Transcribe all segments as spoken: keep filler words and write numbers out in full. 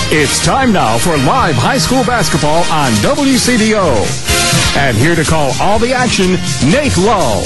It's time now for live high school basketball on W C D O. And here to call all the action, Nate Lull.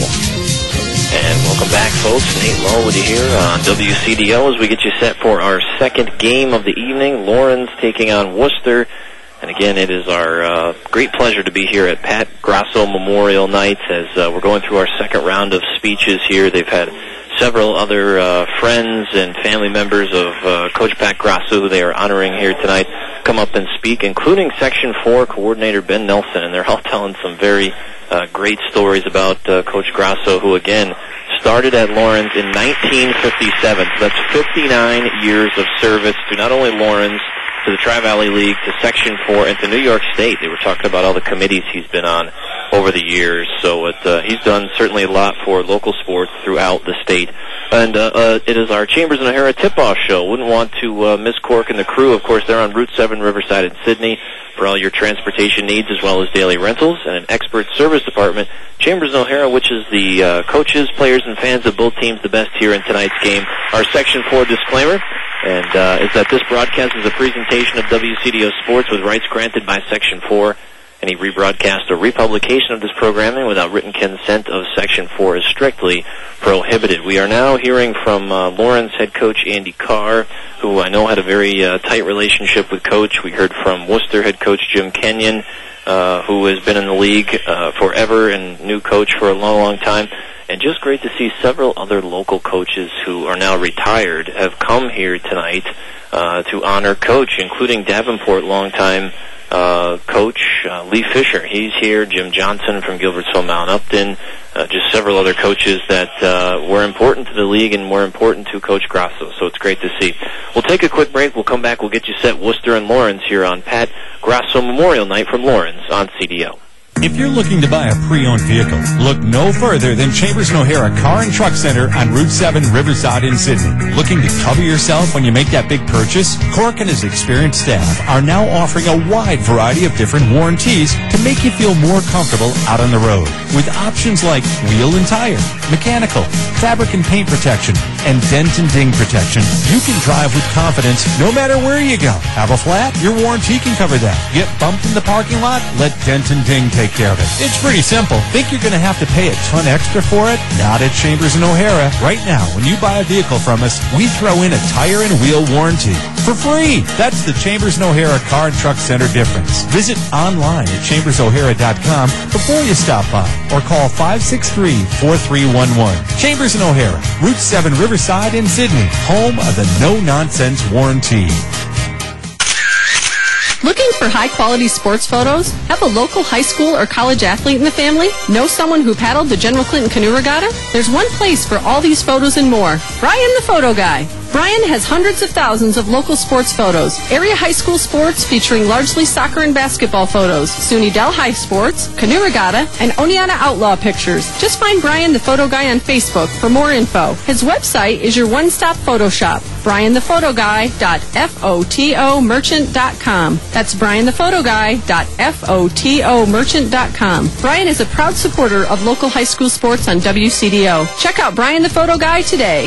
And welcome back, folks. Nate Lull with you here on W C D O as we get you set for our second game of the evening. Lawrence taking on Worcester. And again, it is our uh, great pleasure to be here at Pat Grasso Memorial Night as uh, we're going through our second round of speeches here. They've had several other uh, friends and family members of uh, Coach Pat Grasso, who they are honoring here tonight, come up and speak, including Section four Coordinator Ben Nelson. And they're all telling some very uh, great stories about uh, Coach Grasso, who, again, started at Lawrence in nineteen fifty-seven. So that's fifty-nine years of service to not only Lawrence, to the Tri-Valley League, to Section four, and to New York State. They were talking about all the committees he's been on over the years. So it, uh, he's done certainly a lot for local sports throughout the state. And uh, uh, it is our Chambers and O'Hara tip-off show. Wouldn't want to uh, miss Cork and the crew. Of course, they're on Route seven, Riverside in Sydney, for all your transportation needs as well as daily rentals, and an expert service department. Chambers and O'Hara, which is the uh, coaches, players, and fans of both teams the best here in tonight's game. Our Section four disclaimer and uh, is that this broadcast is a presentation of W C D O Sports with rights granted by Section four. Any rebroadcast or republication of this programming without written consent of Section four is strictly prohibited. We are now hearing from uh, Lawrence head coach Andy Carr, who I know had a very uh, tight relationship with Coach. We heard from Worcester head coach Jim Kenyon, uh, who has been in the league uh, forever and knew Coach for a long, long time. And just great to see several other local coaches who are now retired have come here tonight uh, to honor Coach, including Davenport longtime Uh, coach uh, Lee Fisher. He's here. Jim Johnson from Gilbertsville Mount Upton. Uh, just several other coaches that uh, were important to the league and were important to Coach Grasso. So it's great to see. We'll take a quick break. We'll come back. We'll get you set Worcester and Lawrence here on Pat Grasso Memorial Night from Lawrence on C D O. If you're looking to buy a pre-owned vehicle, look no further than Chambers and O'Hara Car and Truck Center on Route seven, Riverside in Sydney. Looking to cover yourself when you make that big purchase? Cork and his experienced staff are now offering a wide variety of different warranties to make you feel more comfortable out on the road. With options like wheel and tire, mechanical, fabric and paint protection, and dent and ding protection, you can drive with confidence no matter where you go. Have a flat? Your warranty can cover that. Get bumped in the parking lot? Let dent and ding take care of it. It's pretty simple. Think you're going to have to pay a ton extra for it? Not at Chambers and O'Hara. Right now, when you buy a vehicle from us, we throw in a tire and wheel warranty for free. That's the Chambers and O'Hara Car and Truck Center difference. Visit online at chambers o'hara dot com before you stop by or call five six three, four three one one. Chambers and O'Hara, Route seven, Riverside in Sydney, home of the no-nonsense warranty. Looking for high-quality sports photos? Have a local high school or college athlete in the family? Know someone who paddled the General Clinton Canoe Regatta? There's one place for all these photos and more. Brian the Photo Guy. Brian has hundreds of thousands of local sports photos, area high school sports featuring largely soccer and basketball photos, SUNY Dell High Sports, Canoe Regatta, and Oneonta Outlaw pictures. Just find Brian the Photo Guy on Facebook for more info. His website is your one-stop photo shop, brian the photo guy dot photo merchant dot com. That's brian the photo guy dot photo merchant dot com. Brian is a proud supporter of local high school sports on W C D O. Check out Brian the Photo Guy today.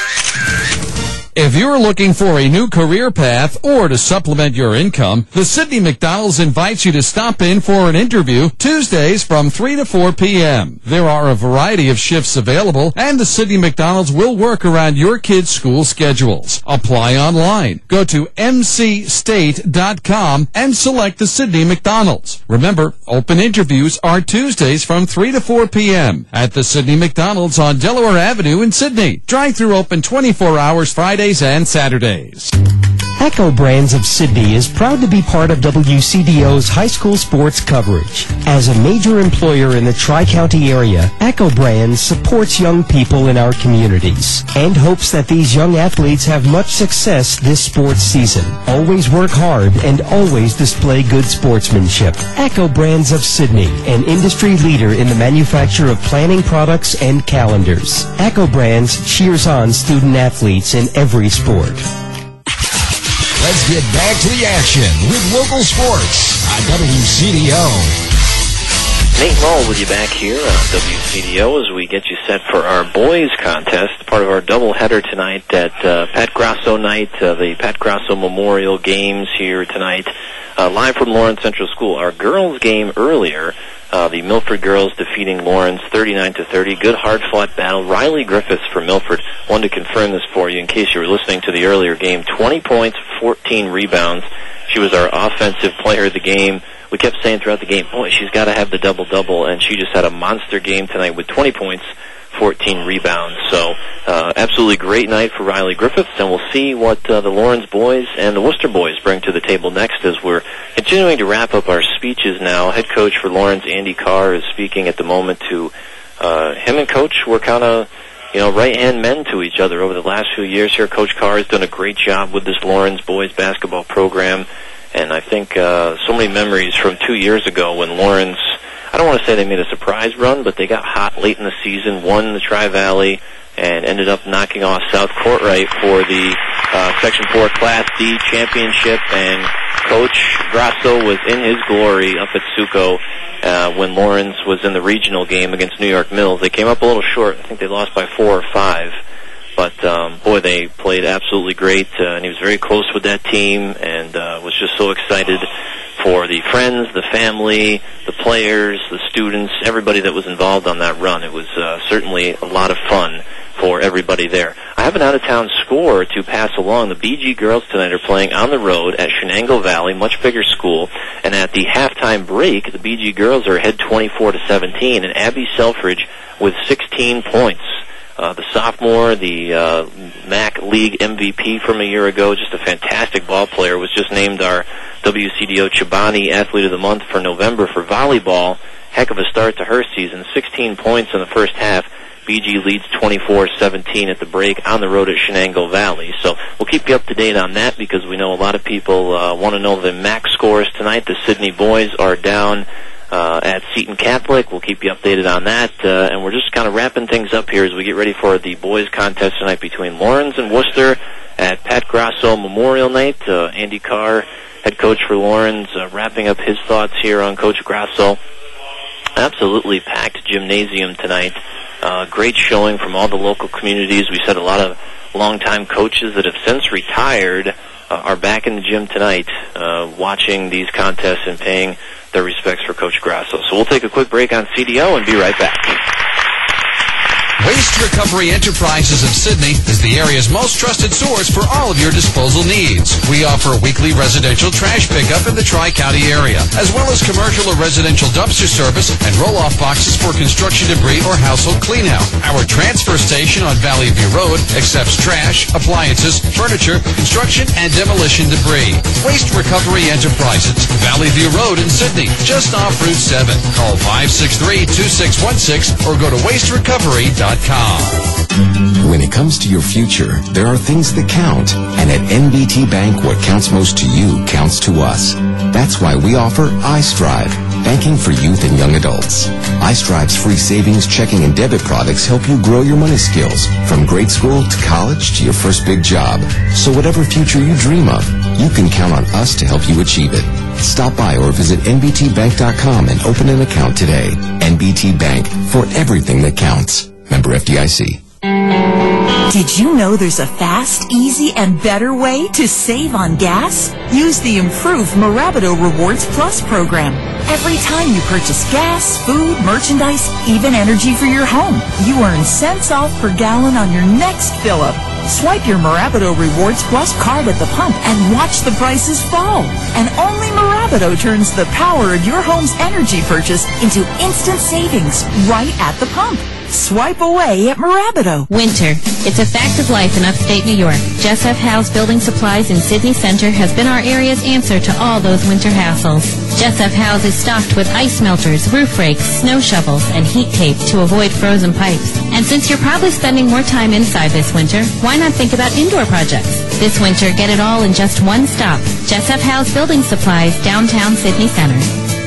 If you're looking for a new career path or to supplement your income, the Sydney McDonald's invites you to stop in for an interview Tuesdays from three to four p.m. There are a variety of shifts available, and the Sydney McDonald's will work around your kids' school schedules. Apply online. Go to m c state dot com and select the Sydney McDonald's. Remember, open interviews are Tuesdays from three to four p.m. at the Sydney McDonald's on Delaware Avenue in Sydney. Drive-through open twenty-four hours Fridays and Saturdays. Echo Brands of Sydney is proud to be part of W C D O's high school sports coverage. As a major employer in the Tri-County area, Echo Brands supports young people in our communities and hopes that these young athletes have much success this sports season. Always work hard and always display good sportsmanship. Echo Brands of Sydney, an industry leader in the manufacture of planning products and calendars. Echo Brands cheers on student athletes in every sport. Let's get back to the action with local sports on W C D O. Nate Lowe with you back here on W C D O as we get you set for our boys contest, part of our doubleheader tonight at uh, Pat Grasso night, uh, the Pat Grasso Memorial Games here tonight, uh, live from Lawrence Central School. Our girls game earlier, uh, the Milford girls defeating Lawrence thirty-nine to thirty. Good hard-fought battle. Riley Griffiths for Milford. Wanted to confirm this for you in case you were listening to the earlier game. twenty points, fourteen rebounds. She was our offensive player of the game. We kept saying throughout the game, boy, she's got to have the double-double, and she just had a monster game tonight with twenty points, fourteen rebounds. So uh, absolutely great night for Riley Griffiths, and we'll see what uh, the Lawrence boys and the Worcester boys bring to the table next as we're continuing to wrap up our speeches now. Head coach for Lawrence, Andy Carr, is speaking at the moment to uh, him and Coach were kind of, you know, right-hand men to each other over the last few years here. Coach Carr has done a great job with this Lawrence boys basketball program. And I think uh, so many memories from two years ago when Lawrence, I don't want to say they made a surprise run, but they got hot late in the season, won the Tri-Valley, and ended up knocking off South Courtright for the uh, Section four Class D championship. And Coach Grasso was in his glory up at Suco uh, when Lawrence was in the regional game against New York Mills. They came up a little short. I think they lost by four or five. But, um, boy, they played absolutely great, uh, and he was very close with that team and uh, was just so excited for the friends, the family, the players, the students, everybody that was involved on that run. It was uh, certainly a lot of fun for everybody there. I have an out-of-town score to pass along. The B G girls tonight are playing on the road at Shenango Valley, much bigger school, and at the halftime break, the B G girls are ahead twenty-four to seventeen, and Abby Selfridge with sixteen points. Uh, the sophomore, the uh, M A C League M V P from a year ago, just a fantastic ball player, was just named our W C D O Chobani Athlete of the Month for November for volleyball. Heck of a start to her season, sixteen points in the first half. B G leads twenty-four seventeen at the break on the road at Shenango Valley. So we'll keep you up to date on that because we know a lot of people uh, want to know the M A C scores tonight. The Sydney boys are down Uh, at Seton Catholic. We'll keep you updated on that, uh, and we're just kind of wrapping things up here as we get ready for the boys contest tonight between Lawrence and Worcester at Pat Grasso Memorial Night. Uh, Andy Carr, head coach for Lawrence, uh, wrapping up his thoughts here on Coach Grasso. Absolutely packed gymnasium tonight. Uh, great showing from all the local communities. We said a lot of longtime coaches that have since retired uh, are back in the gym tonight uh, watching these contests and paying their respects for Coach Grasso. So we'll take a quick break on C D O and be right back. Waste Recovery Enterprises of Sydney is the area's most trusted source for all of your disposal needs. We offer weekly residential trash pickup in the Tri-County area, as well as commercial or residential dumpster service and roll-off boxes for construction debris or household cleanout. Our transfer station on Valley View Road accepts trash, appliances, furniture, construction, and demolition debris. Waste Recovery Enterprises, Valley View Road in Sydney, just off Route seven. Call five six three, two six one six or go to waste recovery dot com. When it comes to your future, there are things that count. And at N B T Bank, what counts most to you counts to us. That's why we offer iStrive, banking for youth and young adults. iStrive's free savings, checking, and debit products help you grow your money skills from grade school to college to your first big job. So whatever future you dream of, you can count on us to help you achieve it. Stop by or visit N B T bank dot com and open an account today. N B T Bank, for everything that counts. Member F D I C. Did you know there's a fast, easy, and better way to save on gas? Use the improved Mirabito Rewards Plus program. Every time you purchase gas, food, merchandise, even energy for your home, you earn cents off per gallon on your next fill-up. Swipe your Mirabito Rewards Plus card at the pump and watch the prices fall. And only Mirabito turns the power of your home's energy purchase into instant savings right at the pump. Swipe away at Mirabito. Winter. It's a fact of life in upstate New York. Jess F. Howe's Building Supplies in Sydney Center has been our area's answer to all those winter hassles. Jess F. Howe's is stocked with ice melters, roof rakes, snow shovels, and heat tape to avoid frozen pipes. And since you're probably spending more time inside this winter, why not think about indoor projects? This winter, get it all in just one stop. Jess F. Howe's Building Supplies, downtown Sydney Center.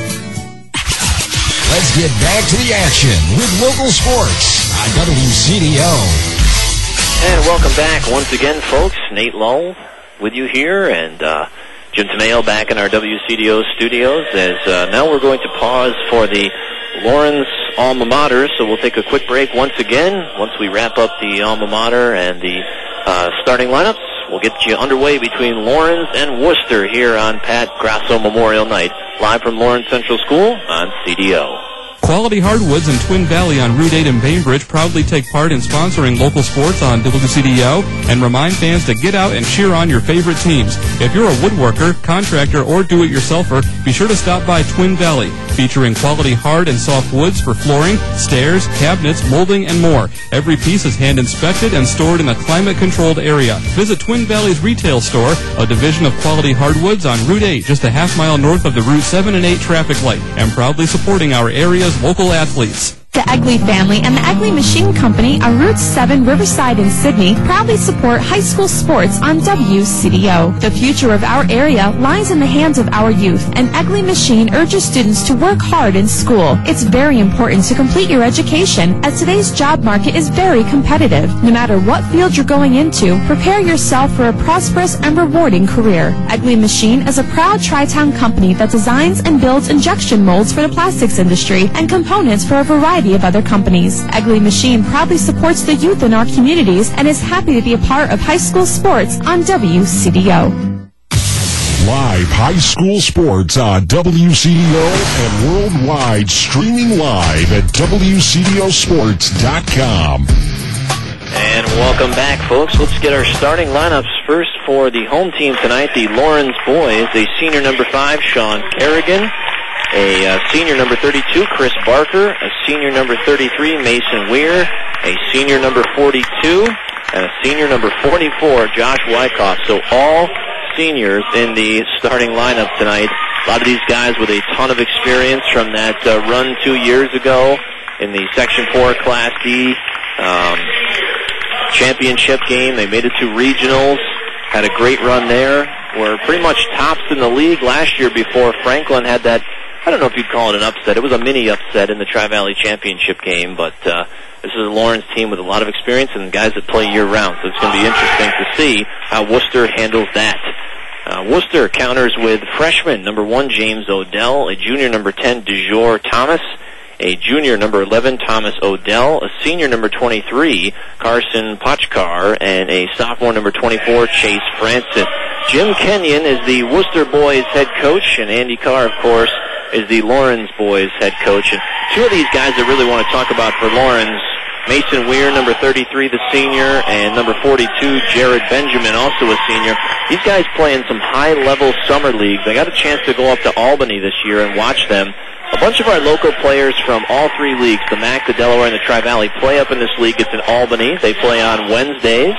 Let's get back to the action with local sports on W C D O. And welcome back once again, folks. Nate Lull with you here, and uh, Jim Tomeo back in our W C D O studios. As uh, now we're going to pause for the Lawrence alma mater, so we'll take a quick break once again. Once we wrap up the alma mater and the uh, starting lineups, we'll get you underway between Lawrence and Worcester here on Pat Grasso Memorial Night, live from Lawrence Central School on C D O. Quality Hardwoods in Twin Valley on Route eight in Bainbridge proudly take part in sponsoring local sports on W C D O and remind fans to get out and cheer on your favorite teams. If you're a woodworker, contractor, or do-it-yourselfer, be sure to stop by Twin Valley, featuring quality hard and soft woods for flooring, stairs, cabinets, molding, and more. Every piece is hand-inspected and stored in a climate-controlled area. Visit Twin Valley's retail store, a division of Quality Hardwoods on Route eight, just a half mile north of the Route seven and eight traffic light, and proudly supporting our area's local athletes. The Egley family and the Egley Machine Company on Route seven Riverside in Sydney proudly support high school sports on W C D O. The future of our area lies in the hands of our youth, and Egley Machine urges students to work hard in school. It's very important to complete your education, as today's job market is very competitive. No matter what field you're going into, prepare yourself for a prosperous and rewarding career. Egley Machine is a proud Tri-Town company that designs and builds injection molds for the plastics industry and components for a variety of other companies. Egley Machine proudly supports the youth in our communities and is happy to be a part of high school sports on W C D O. Live high school sports on W C D O and worldwide, streaming live at W C D O sports dot com. And welcome back, folks. Let's get our starting lineups first for the home team tonight, the Lawrence boys. A senior number five, Sean Kerrigan. A uh, senior number thirty-two, Chris Barker. A senior number thirty-three, Mason Weir. A senior number forty-two. And a senior number forty-four, Josh Wyckoff. So all seniors in the starting lineup tonight. A lot of these guys with a ton of experience from that uh, run two years ago in the Section four Class D um, championship game. They made it to regionals. Had a great run there. Were pretty much tops in the league last year before Franklin had that, I don't know if you'd call it an upset. It was a mini upset in the Tri-Valley Championship game, but uh, this is a Lawrence team with a lot of experience and guys that play year-round, so it's going to be interesting to see how Worcester handles that. Uh, Worcester counters with freshman number one, James Odell, a junior number ten, DeJour Thomas, a junior number eleven, Thomas Odell, a senior number twenty-three, Carson Pochkar, and a sophomore number twenty-four, Chase Francis. Jim Kenyon is the Worcester boys head coach, and Andy Carr, of course, is the Lawrence boys head coach. And two of these guys I really want to talk about for Lawrence, Mason Weir, number thirty-three, the senior, and number forty-two, Jared Benjamin, also a senior. These guys play in some high-level summer leagues. I got a chance to go up to Albany this year and watch them. A bunch of our local players from all three leagues, the M A C, the Delaware, and the Tri-Valley, play up in this league. It's in Albany. They play on Wednesdays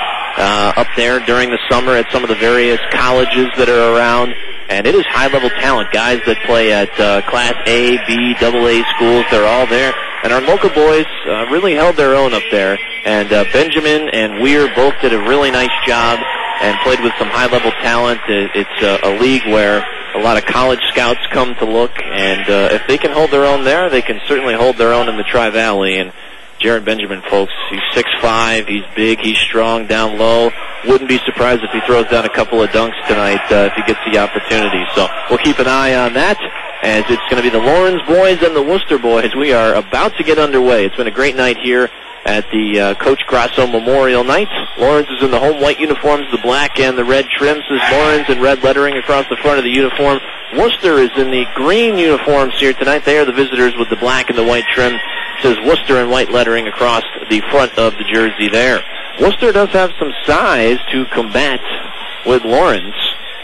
uh, up there during the summer at some of the various colleges that are around. And it is high-level talent, guys that play at uh, Class A, B, double A schools. They're all there. And our local boys uh, really held their own up there. And uh, Benjamin and Weir both did a really nice job and played with some high-level talent. It's uh, a league where a lot of college scouts come to look. And uh, if they can hold their own there, they can certainly hold their own in the Tri-Valley. And Jared Benjamin, folks, he's six five, he's big, he's strong down low. Wouldn't be surprised if he throws down a couple of dunks tonight uh, if he gets the opportunity. So we'll keep an eye on that, as it's going to be the Lawrence boys and the Worcester boys. We are about to get underway. It's been a great night here at the uh, Coach Grasso Memorial Night. Lawrence is in the home white uniforms, the black and the red trim says Lawrence, and red lettering across the front of the uniform. Worcester is in the green uniforms here tonight. They are the visitors with the black and the white trim. It says Worcester and white lettering across the front of the jersey there. Worcester does have some size to combat with Lawrence.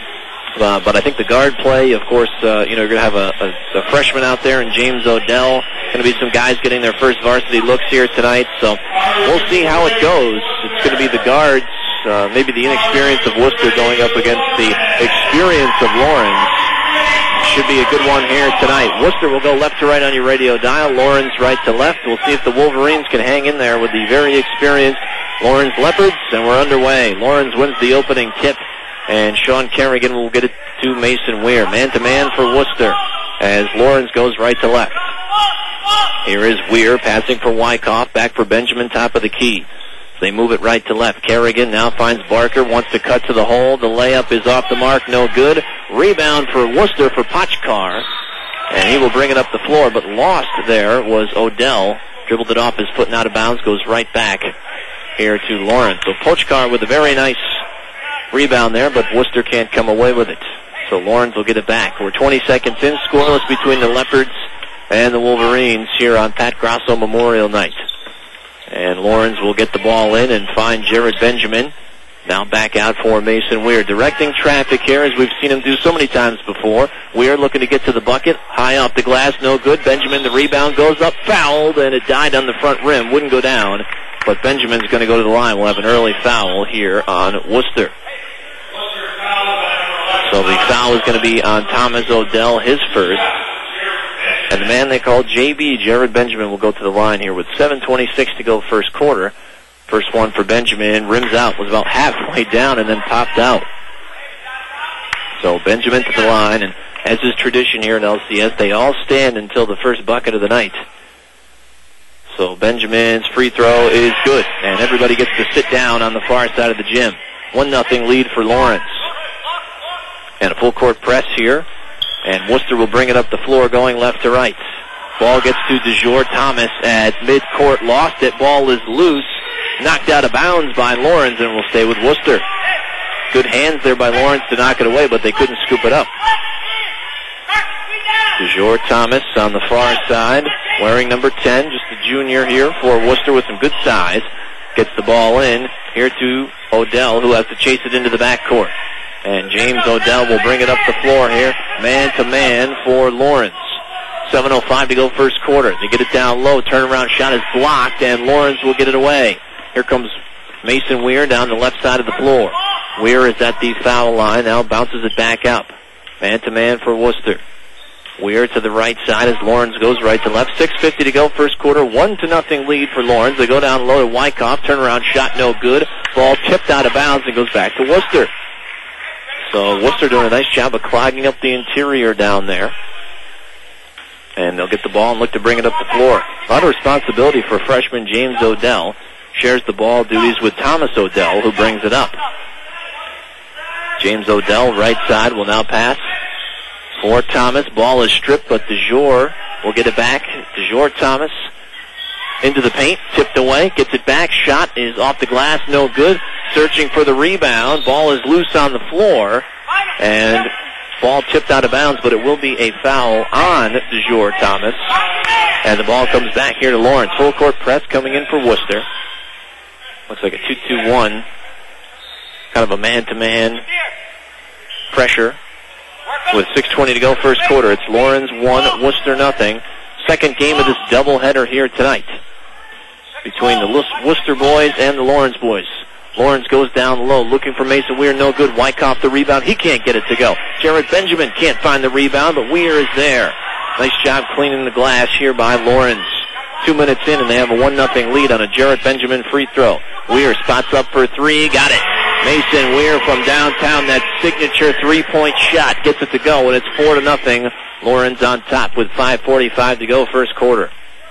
Uh, but I think the guard play, of course, uh, you know, you're going to have a, a, a freshman out there in James Odell. Going to be some guys getting their first varsity looks here tonight. So we'll see how it goes. It's going to be the guards, uh, maybe the inexperience of Worcester going up against the experience of Lawrence. Should be a good one here tonight. Worcester will go left to right on your radio dial. Lawrence right to left. We'll see if the Wolverines can hang in there with the very experienced Lawrence Leopards. And we're underway. Lawrence wins the opening tip. And Sean Kerrigan will get it to Mason Weir. Man-to-man for Worcester as Lawrence goes right to left. Here is Weir passing for Wyckoff. Back for Benjamin, top of the key. They move it right to left. Kerrigan now finds Barker, wants to cut to the hole. The layup is off the mark, no good. Rebound for Worcester for Pochkar. And he will bring it up the floor, but lost there was Odell. Dribbled it off his foot and out of bounds, goes right back here to Lawrence. So Pochkar with a very nice rebound there, but Worcester can't come away with it. So Lawrence will get it back. We're twenty seconds in, scoreless between the Leopards and the Wolverines here on Pat Grasso Memorial Night. And Lawrence will get the ball in and find Jared Benjamin. Now back out for Mason Weir. Directing traffic here, as we've seen him do so many times before. Weir looking to get to the bucket. High off the glass, no good. Benjamin, the rebound, goes up, fouled, and it died on the front rim. Wouldn't go down, but Benjamin's going to go to the line. We'll have an early foul here on Worcester. So the foul is going to be on Thomas Odell, his first. And the man they call J B, Jared Benjamin, will go to the line here with seven twenty-six to go first quarter. First one for Benjamin, rims out, was about halfway down and then popped out. So Benjamin to the line, and as is tradition here in L C S, they all stand until the first bucket of the night. So Benjamin's free throw is good, and everybody gets to sit down on the far side of the gym. one nothing lead for Lawrence. And a full court press here, and Worcester will bring it up the floor going left to right. Ball gets to DeJour Thomas at midcourt, lost it, ball is loose. Knocked out of bounds by Lawrence and will stay with Worcester. Good hands there by Lawrence to knock it away, but they couldn't scoop it up. DeJour Thomas on the far side, wearing number ten, just a junior here for Worcester with some good size. Gets the ball in here to Odell, who has to chase it into the backcourt. And James Odell will bring it up the floor here, man-to-man for Lawrence. seven oh five to go first quarter. They get it down low, turnaround shot is blocked, and Lawrence will get it away. Here comes Mason Weir down the left side of the floor. Weir is at the foul line, now bounces it back up. Man-to-man for Worcester. Weir to the right side as Lawrence goes right to left. six fifty to go first quarter, one to nothing lead for Lawrence. They go down low to Wyckoff, turnaround shot no good. Ball tipped out of bounds and goes back to Worcester. So Worcester doing a nice job of clogging up the interior down there. And they'll get the ball and look to bring it up the floor. A lot of responsibility for freshman James Odell. Shares the ball duties with Thomas Odell, who brings it up. James Odell, right side, will now pass for Thomas. Ball is stripped, but DeJour will get it back. DeJour Thomas into the paint, tipped away, gets it back. Shot is off the glass, no good. Searching for the rebound. Ball is loose on the floor, and ball tipped out of bounds, but it will be a foul on DeJour Thomas. And the ball comes back here to Lawrence. Full court press coming in for Worcester. Looks like a two two one. Kind of a man-to-man pressure with six twenty to go first quarter. It's Lawrence one, Worcester nothing. Second game of this doubleheader here tonight between the Worcester boys and the Lawrence boys. Lawrence goes down low, looking for Mason Weir, no good. Wyckoff the rebound, he can't get it to go. Jared Benjamin can't find the rebound, but Weir is there. Nice job cleaning the glass here by Lawrence. Two minutes in, and they have a one nothing lead on a Jared Benjamin free throw. Weir spots up for three, got it. Mason Weir from downtown, that signature three-point shot, gets it to go, and it's four to nothing. Lawrence on top with five forty-five to go first quarter.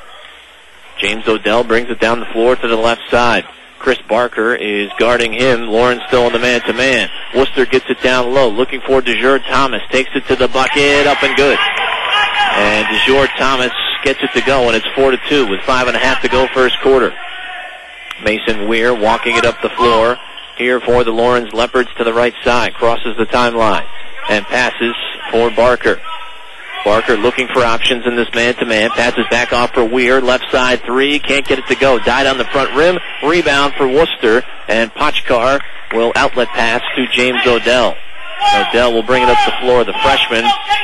James Odell brings it down the floor to the left side. Chris Barker is guarding him. Lawrence still in the man-to-man. Worcester gets it down low, looking for DeJour Thomas. Takes it to the bucket, up and good. And DeJour Thomas gets it to go, and it's four to two with five and a half to go first quarter. Mason Weir walking it up the floor here for the Lawrence Leopards to the right side. Crosses the timeline and passes for Barker. Barker looking for options in this man-to-man. Passes back off for Weir. Left side three. Can't get it to go. Died on the front rim. Rebound for Worcester. And Pochkar will outlet pass to James Odell. Odell will bring it up the floor. The freshman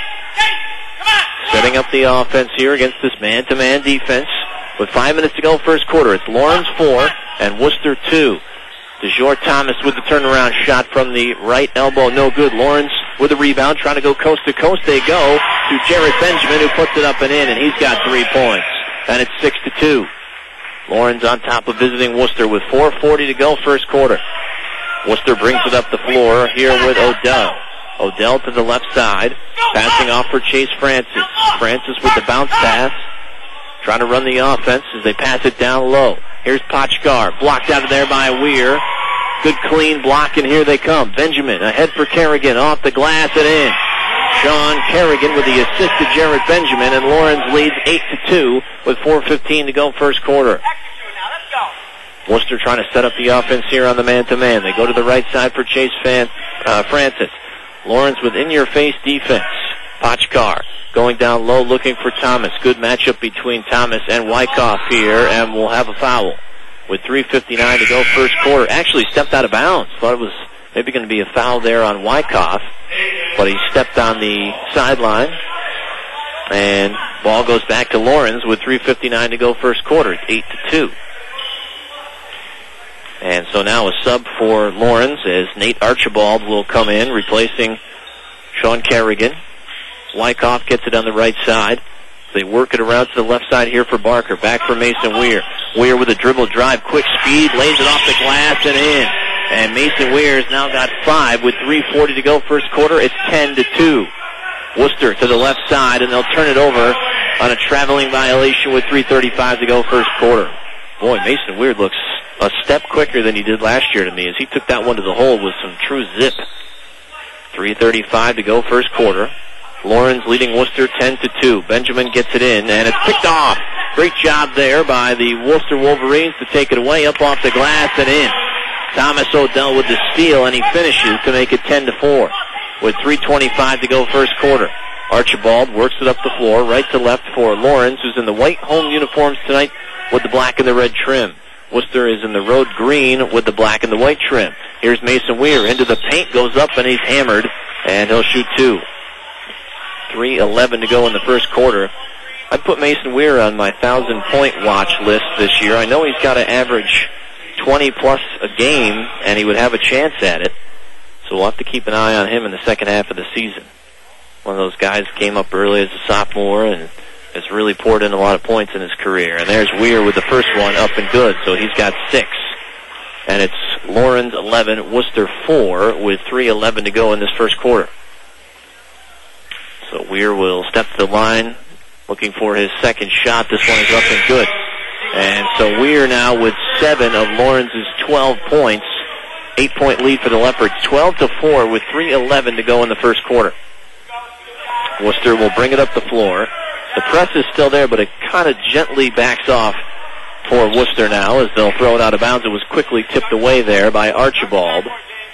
setting up the offense here against this man-to-man defense. With five minutes to go first quarter. It's Lawrence four and Worcester two. DeJour Thomas with the turnaround shot from the right elbow. No good. Lawrence with the rebound, trying to go coast to coast. They go to Jared Benjamin, who puts it up and in, and he's got three points. And it's six to two. Lawrence on top of visiting Worcester with four forty to go first quarter. Worcester brings it up the floor here with Odell. Odell to the left side, passing off for Chase Francis. Francis with the bounce pass, trying to run the offense as they pass it down low. Here's Pochkar, blocked out of there by Weir. Good clean block, and here they come. Benjamin ahead for Kerrigan, off the glass and in. Sean Kerrigan with the assist to Jared Benjamin, and Lawrence leads eight to two with four fifteen to go first quarter. Worcester trying to set up the offense here on the man-to-man. They go to the right side for Chase Fan, uh, Francis. Lawrence with in-your-face defense. Pochkar going down low looking for Thomas. Good matchup between Thomas and Wyckoff here, and we'll have a foul. With three fifty-nine to go first quarter. Actually stepped out of bounds. Thought it was maybe going to be a foul there on Wyckoff, but he stepped on the sideline. And ball goes back to Lawrence with three fifty-nine to go first quarter. It's eight to two. And so now a sub for Lawrence as Nate Archibald will come in, replacing Sean Kerrigan. Wyckoff gets it on the right side. They work it around to the left side here for Barker. Back for Mason Weir. Weir with a dribble drive, quick speed, lays it off the glass and in. And Mason Weir's now got five with three forty to go first quarter. It's ten to two. Worcester to the left side, and they'll turn it over on a traveling violation with three thirty-five to go first quarter. Boy, Mason Weir looks a step quicker than he did last year to me as he took that one to the hole with some true zip. three thirty-five to go first quarter. Lawrence leading Worcester ten to two. Benjamin gets it in, and it's picked off. Great job there by the Worcester Wolverines to take it away up off the glass and in. Thomas Odell with the steal, and he finishes to make it ten to four. With three twenty-five to go first quarter. Archibald works it up the floor, right to left for Lawrence, who's in the white home uniforms tonight with the black and the red trim. Worcester is in the road green with the black and the white trim. Here's Mason Weir into the paint, goes up, and he's hammered, and he'll shoot two. three eleven to go in the first quarter. I put Mason Weir on my thousand-point watch list this year. I know he's got to average twenty-plus a game, and he would have a chance at it. So we'll have to keep an eye on him in the second half of the season. One of those guys came up early as a sophomore and has really poured in a lot of points in his career. And there's Weir with the first one up and good, so he's got six. And it's Lawrence eleven, Worcester four, with three eleven to go in this first quarter. So Weir will step to the line, looking for his second shot. This one is up and good. And so Weir now with seven of Lawrence's twelve points. Eight-point lead for the Leopards, twelve to four with three eleven to go in the first quarter. Worcester will bring it up the floor. The press is still there, but it kind of gently backs off for Worcester now as they'll throw it out of bounds. It was quickly tipped away there by Archibald.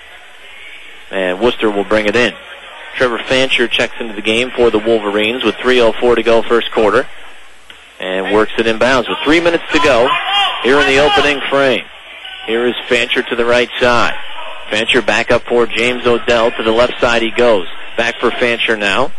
And Worcester will bring it in. Trevor Fancher checks into the game for the Wolverines with three oh four to go first quarter. And works it inbounds with three minutes to go here in the opening frame. Here is Fancher to the right side. Fancher back up for James Odell. To the left side he goes. Back for Fancher now.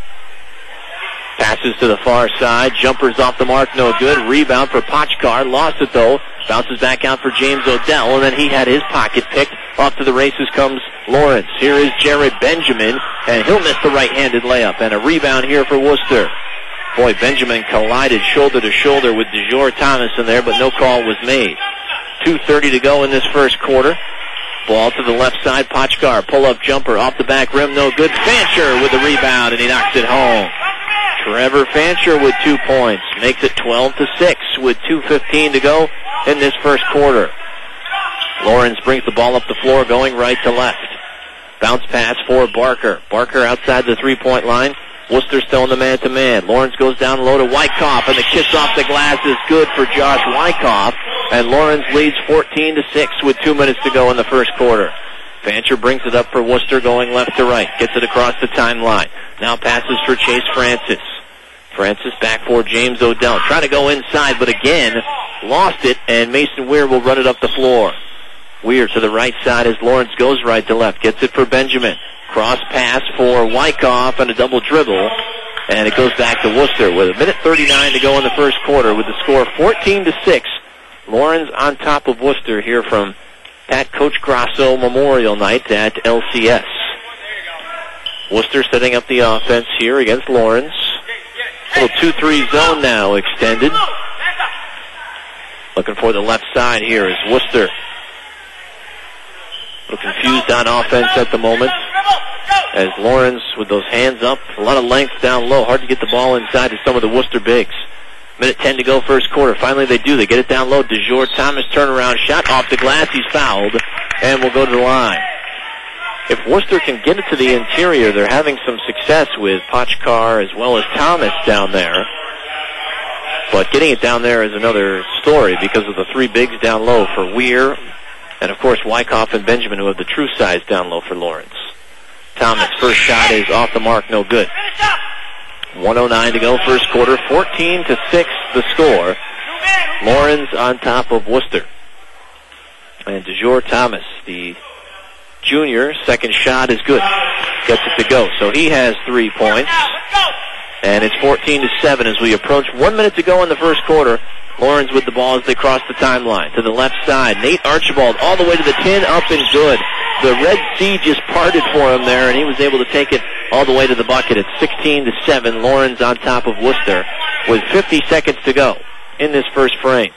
Passes to the far side. Jumpers off the mark, no good. Rebound for Pochkar. Lost it though. Bounces back out for James Odell, and then he had his pocket picked. Off to the races comes Lawrence. Here is Jared Benjamin, and he'll miss the right-handed layup. And a rebound here for Worcester. Boy, Benjamin collided shoulder to shoulder with DeJour Thomas in there, but no call was made. two thirty to go in this first quarter. Ball to the left side. Pochkar, pull-up jumper off the back rim, no good. Fancher with the rebound, and he knocks it home. Trevor Fancher with two points. Makes it twelve to six with two fifteen to go in this first quarter. Lawrence brings the ball up the floor, going right to left. Bounce pass for Barker. Barker outside the three-point line. Worcester still in the man-to-man. Lawrence goes down low to Wyckoff, and the kiss off the glass is good for Josh Wyckoff. And Lawrence leads fourteen to six with two minutes to go in the first quarter. Fancher brings it up for Worcester, going left to right. Gets it across the timeline. Now passes for Chase Francis. Francis back for James Odell. Trying to go inside, but again, lost it, and Mason Weir will run it up the floor. Weir to the right side as Lawrence goes right to left. Gets it for Benjamin. Cross pass for Wyckoff and a double dribble. And it goes back to Worcester with a minute thirty-nine to go in the first quarter with the score fourteen to six. Lawrence on top of Worcester here from at Coach Grasso Memorial Night at L C S. Worcester setting up the offense here against Lawrence. Little two three zone now extended. Looking for the left side here is Worcester. A little confused on offense at the moment. As Lawrence with those hands up, a lot of length down low. Hard to get the ball inside to some of the Worcester bigs. Minute ten to go first quarter. Finally they do. They get it down low. DeJour Thomas turnaround shot off the glass. He's fouled and will go to the line. if Worcester can get it to the interior, they're having some success with Pochkar as well as Thomas down there. But getting it down there is another story because of the three bigs down low for Weir, and of course Wyckoff and Benjamin, who have the true size down low for Lawrence. Thomas, first shot is off the mark, no good. one oh nine to go, first quarter, fourteen to six the score. Lawrence on top of Worcester. And DeJour Thomas, the junior, second shot is good. Gets it to go. So he has three points. And it's fourteen to seven as we approach one minute to go in the first quarter. Lawrence with the ball as they cross the timeline. To the left side, Nate Archibald all the way to the tin, up and good. The Red Sea just parted for him there, and he was able to take it all the way to the bucket. It's sixteen to seven. Lawrence on top of Worcester with fifty seconds to go in this first frame.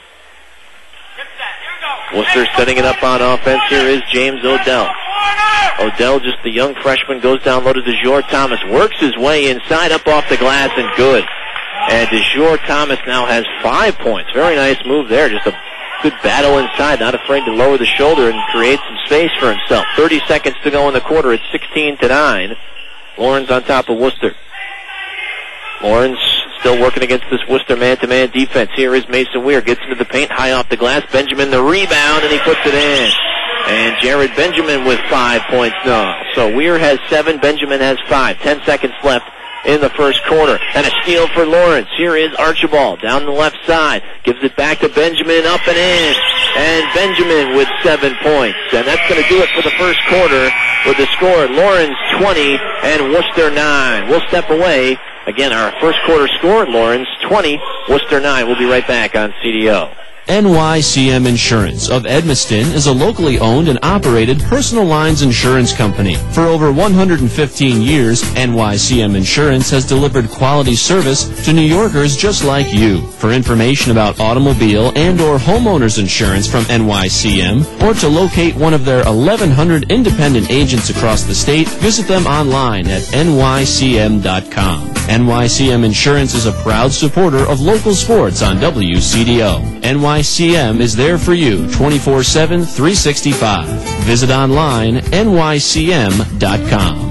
Worcester setting it up on offense. Here is James Odell. Odell, just the young freshman, goes down low to DeJour Thomas. Works his way inside, up off the glass, and good. And DeJour Thomas now has five points. Very nice move there. Just a good battle inside. Not afraid to lower the shoulder and create some space for himself. thirty seconds to go in the quarter. It's sixteen to nine. Lawrence on top of Worcester. Lawrence still working against this Worcester man-to-man defense. Here is Mason Weir. Gets into the paint, high off the glass. Benjamin the rebound, and he puts it in. And Jared Benjamin with five points now. So Weir has seven, Benjamin has five. Ten seconds left in the first quarter. And a steal for Lawrence. Here is Archibald down the left side. Gives it back to Benjamin, up and in. And Benjamin with seven points. And that's going to do it for the first quarter with the score. Lawrence twenty and Worcester nine. We'll step away. Again, our first quarter score, Lawrence twenty, Worcester nine. We'll be right back on C D O. N Y C M Insurance of Edmiston is a locally owned and operated personal lines insurance company. For over one hundred fifteen years, N Y C M Insurance has delivered quality service to New Yorkers just like you. For information about automobile and or homeowners insurance from N Y C M, or to locate one of their eleven hundred independent agents across the state, visit them online at N Y C M dot com. N Y C M Insurance is a proud supporter of local sports on W C D O. N Y C M is there for you twenty-four seven, three sixty-five. Visit online, N Y C M dot com.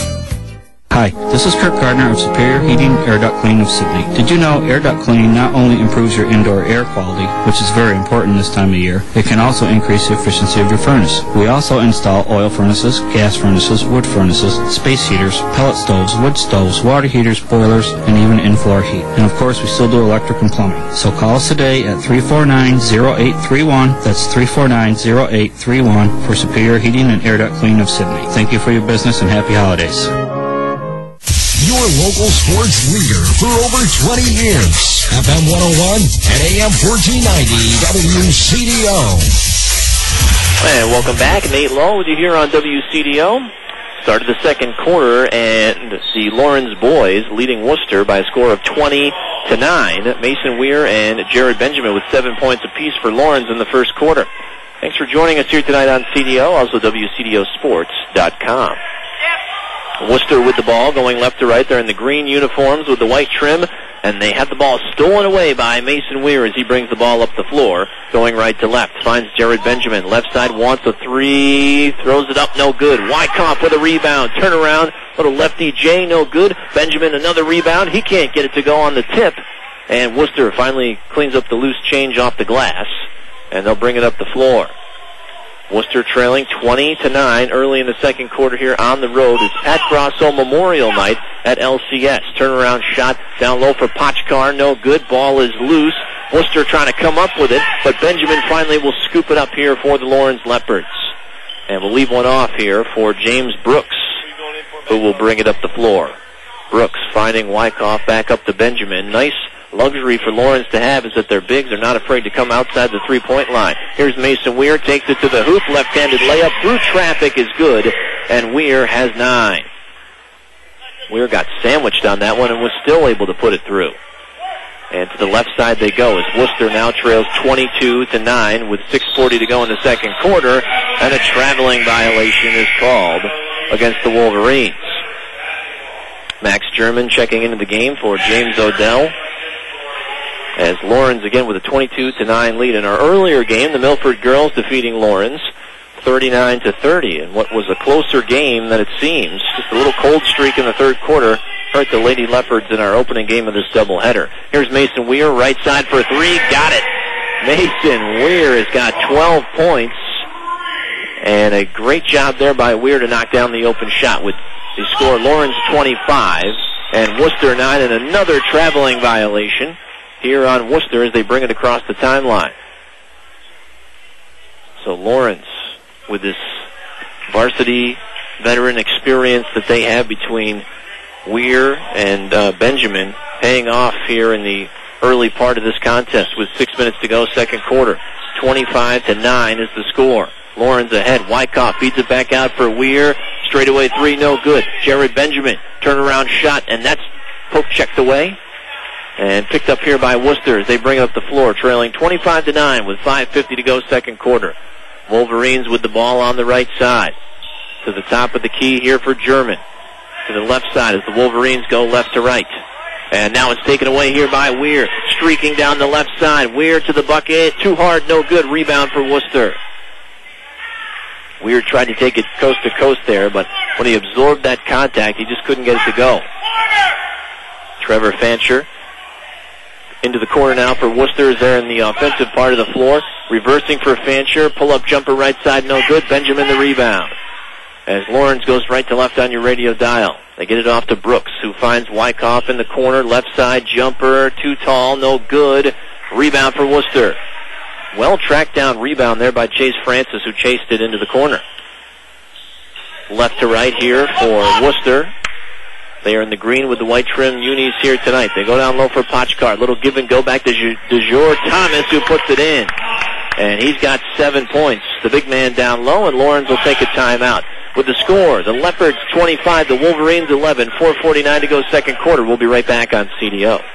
Hi, this is Kirk Gardner of Superior Heating Air Duct Cleaning of Sydney. Did you know air duct cleaning not only improves your indoor air quality, which is very important this time of year, it can also increase the efficiency of your furnace. We also install oil furnaces, gas furnaces, wood furnaces, space heaters, pellet stoves, wood stoves, water heaters, boilers, and even in-floor heat. And of course, we still do electric and plumbing. So call us today at three four nine, zero eight three one. That's three four nine, zero eight three one for Superior Heating and Air Duct Cleaning of Sydney. Thank you for your business and happy holidays. Your local sports leader for over twenty years. F M one oh one and A M fourteen ninety W C D O. And welcome back. Nate Lowe with you here on W C D O. Started the second quarter, and the Lawrence boys leading Worcester by a score of twenty to nine. Mason Weir and Jared Benjamin with seven points apiece for Lawrence in the first quarter. Thanks for joining us here tonight on C D O, also W C D O sports dot com. Worcester with the ball, going left to right. They're in the green uniforms with the white trim, and they have the ball stolen away by Mason Weir as he brings the ball up the floor, going right to left. Finds Jared Benjamin. Left side wants a three, throws it up, no good. Wyckoff with a rebound. Turn around, little lefty J, no good. Benjamin, another rebound. He can't get it to go on the tip, and Worcester finally cleans up the loose change off the glass, and they'll bring it up the floor. Worcester trailing twenty to nine early in the second quarter here on the road. It's Pat Grosso Memorial Night at L C S. Turnaround shot down low for Pochkar. No good. Ball is loose. Worcester trying to come up with it, but Benjamin finally will scoop it up here for the Lawrence Leopards. And we'll leave one off here for James Brooks, who will bring it up the floor. Brooks finding Wyckoff back up to Benjamin. Nice luxury for Lawrence to have is that their bigs are not afraid to come outside the three-point line. Here's Mason Weir, takes it to the hoop. Left-handed layup through traffic is good, and Weir has nine. Weir got sandwiched on that one and was still able to put it through. And to the left side they go as Worcester now trails twenty-two to nine with six forty to go in the second quarter, and a traveling violation is called against the Wolverines. Max German checking into the game for James Odell, as Lawrence again with a twenty-two to nine lead. In our earlier game, the Milford girls defeating Lawrence thirty-nine to thirty, and what was a closer game than it seems. Just a little cold streak in the third quarter hurt the Lady Leopards in our opening game of this doubleheader. Here's Mason Weir, right side for three, got it. Mason Weir has got twelve points, and a great job there by Weir to knock down the open shot with the score. Lawrence twenty-five and Worcester nine, and another traveling violation here on Worcester as they bring it across the timeline. So Lawrence, with this varsity veteran experience that they have between Weir and uh, Benjamin, paying off here in the early part of this contest with six minutes to go, second quarter. twenty-five to nine is the score. Lawrence ahead. Wyckoff feeds it back out for Weir. Straightaway three, no good. Jared Benjamin, turnaround shot, and that's poke checked away. And picked up here by Worcester as they bring it up the floor, trailing twenty-five to nine with five fifty to go, second quarter. Wolverines with the ball on the right side. To the top of the key here for German. To the left side as the Wolverines go left to right. And now it's taken away here by Weir. Streaking down the left side. Weir to the bucket. Too hard, no good. Rebound for Worcester. Weir tried to take it coast to coast there, but when he absorbed that contact, he just couldn't get it to go. Trevor Fancher into the corner now for Worcester is there in the offensive part of the floor. Reversing for Fancher. Pull-up jumper right side, no good. Benjamin the rebound. As Lawrence goes right to left on your radio dial. They get it off to Brooks, who finds Wyckoff in the corner. Left side jumper, too tall, no good. Rebound for Worcester. Well tracked down rebound there by Chase Francis, who chased it into the corner. Left to right here for Worcester. They are in the green with the white trim unis here tonight. They go down low for Potchkar. Little give and go back to DeJour Thomas, who puts it in. And he's got seven points. The big man down low, and Lawrence will take a timeout. With the score, the Leopards twenty-five, the Wolverines eleven, four forty-nine to go second quarter. We'll be right back on C D O.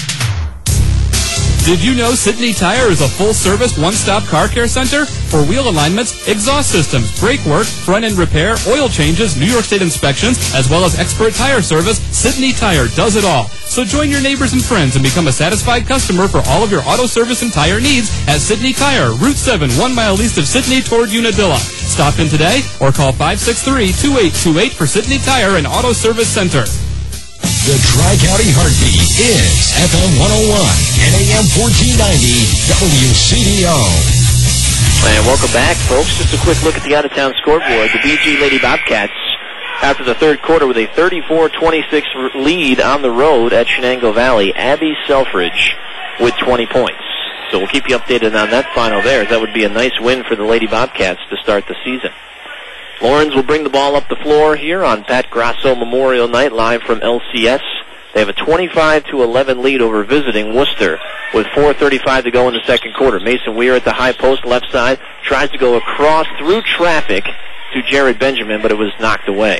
Did you know Sidney Tire is a full-service, one-stop car care center? For wheel alignments, exhaust systems, brake work, front-end repair, oil changes, New York State inspections, as well as expert tire service, Sidney Tire does it all. So join your neighbors and friends and become a satisfied customer for all of your auto service and tire needs at Sidney Tire, Route seven, one mile east of Sidney toward Unadilla. Stop in today or call five six three, two eight two eight for Sidney Tire and Auto Service Center. The Tri-County Heartbeat is F M one oh one and A M fourteen ninety W C D O. And welcome back, folks. Just a quick look at the out-of-town scoreboard. The B G Lady Bobcats, after the third quarter, with a thirty-four twenty-six lead on the road at Shenango Valley. Abby Selfridge with twenty points. So we'll keep you updated on that final there. That would be a nice win for the Lady Bobcats to start the season. Lawrence will bring the ball up the floor here on Pat Grasso Memorial Night, live from L C S. They have a twenty-five to eleven lead over visiting Worcester with four thirty-five to go in the second quarter. Mason Weir at the high post left side tries to go across through traffic to Jared Benjamin, but it was knocked away.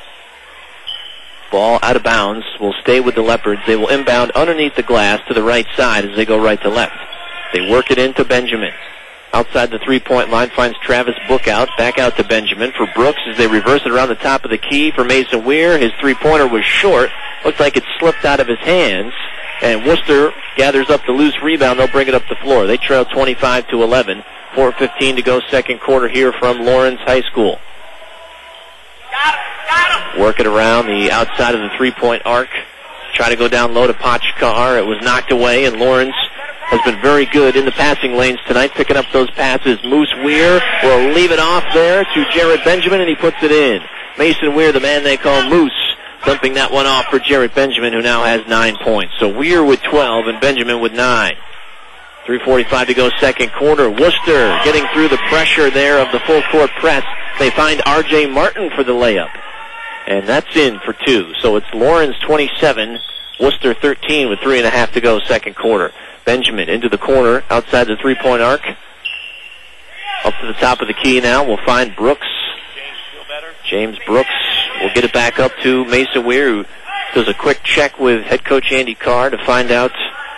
Ball out of bounds will stay with the Leopards. They will inbound underneath the glass to the right side as they go right to left. They work it into Benjamin. Outside the three-point line, finds Travis Book out. Back out to Benjamin for Brooks as they reverse it around the top of the key for Mason Weir. His three-pointer was short. Looks like it slipped out of his hands. And Worcester gathers up the loose rebound. They'll bring it up the floor. They trail twenty-five to eleven. four fifteen to go second quarter here from Lawrence High School. Got him, got him. Work it around the outside of the three-point arc. Try to go down low to Potchkar. It was knocked away, and Lawrence has been very good in the passing lanes tonight, picking up those passes. Moose Weir will leave it off there to Jared Benjamin, and he puts it in. Mason Weir, the man they call Moose, dumping that one off for Jared Benjamin, who now has nine points. So Weir with twelve and Benjamin with nine. three forty-five to go second quarter. Worcester getting through the pressure there of the full court press. They find R J Martin for the layup. And that's in for two. So it's Lawrence twenty-seven, Worcester thirteen with three and a half to go second quarter. Benjamin into the corner outside the three-point arc. Up to the top of the key now. We'll find Brooks. James Brooks will get it back up to Mason Weir, who does a quick check with head coach Andy Carr to find out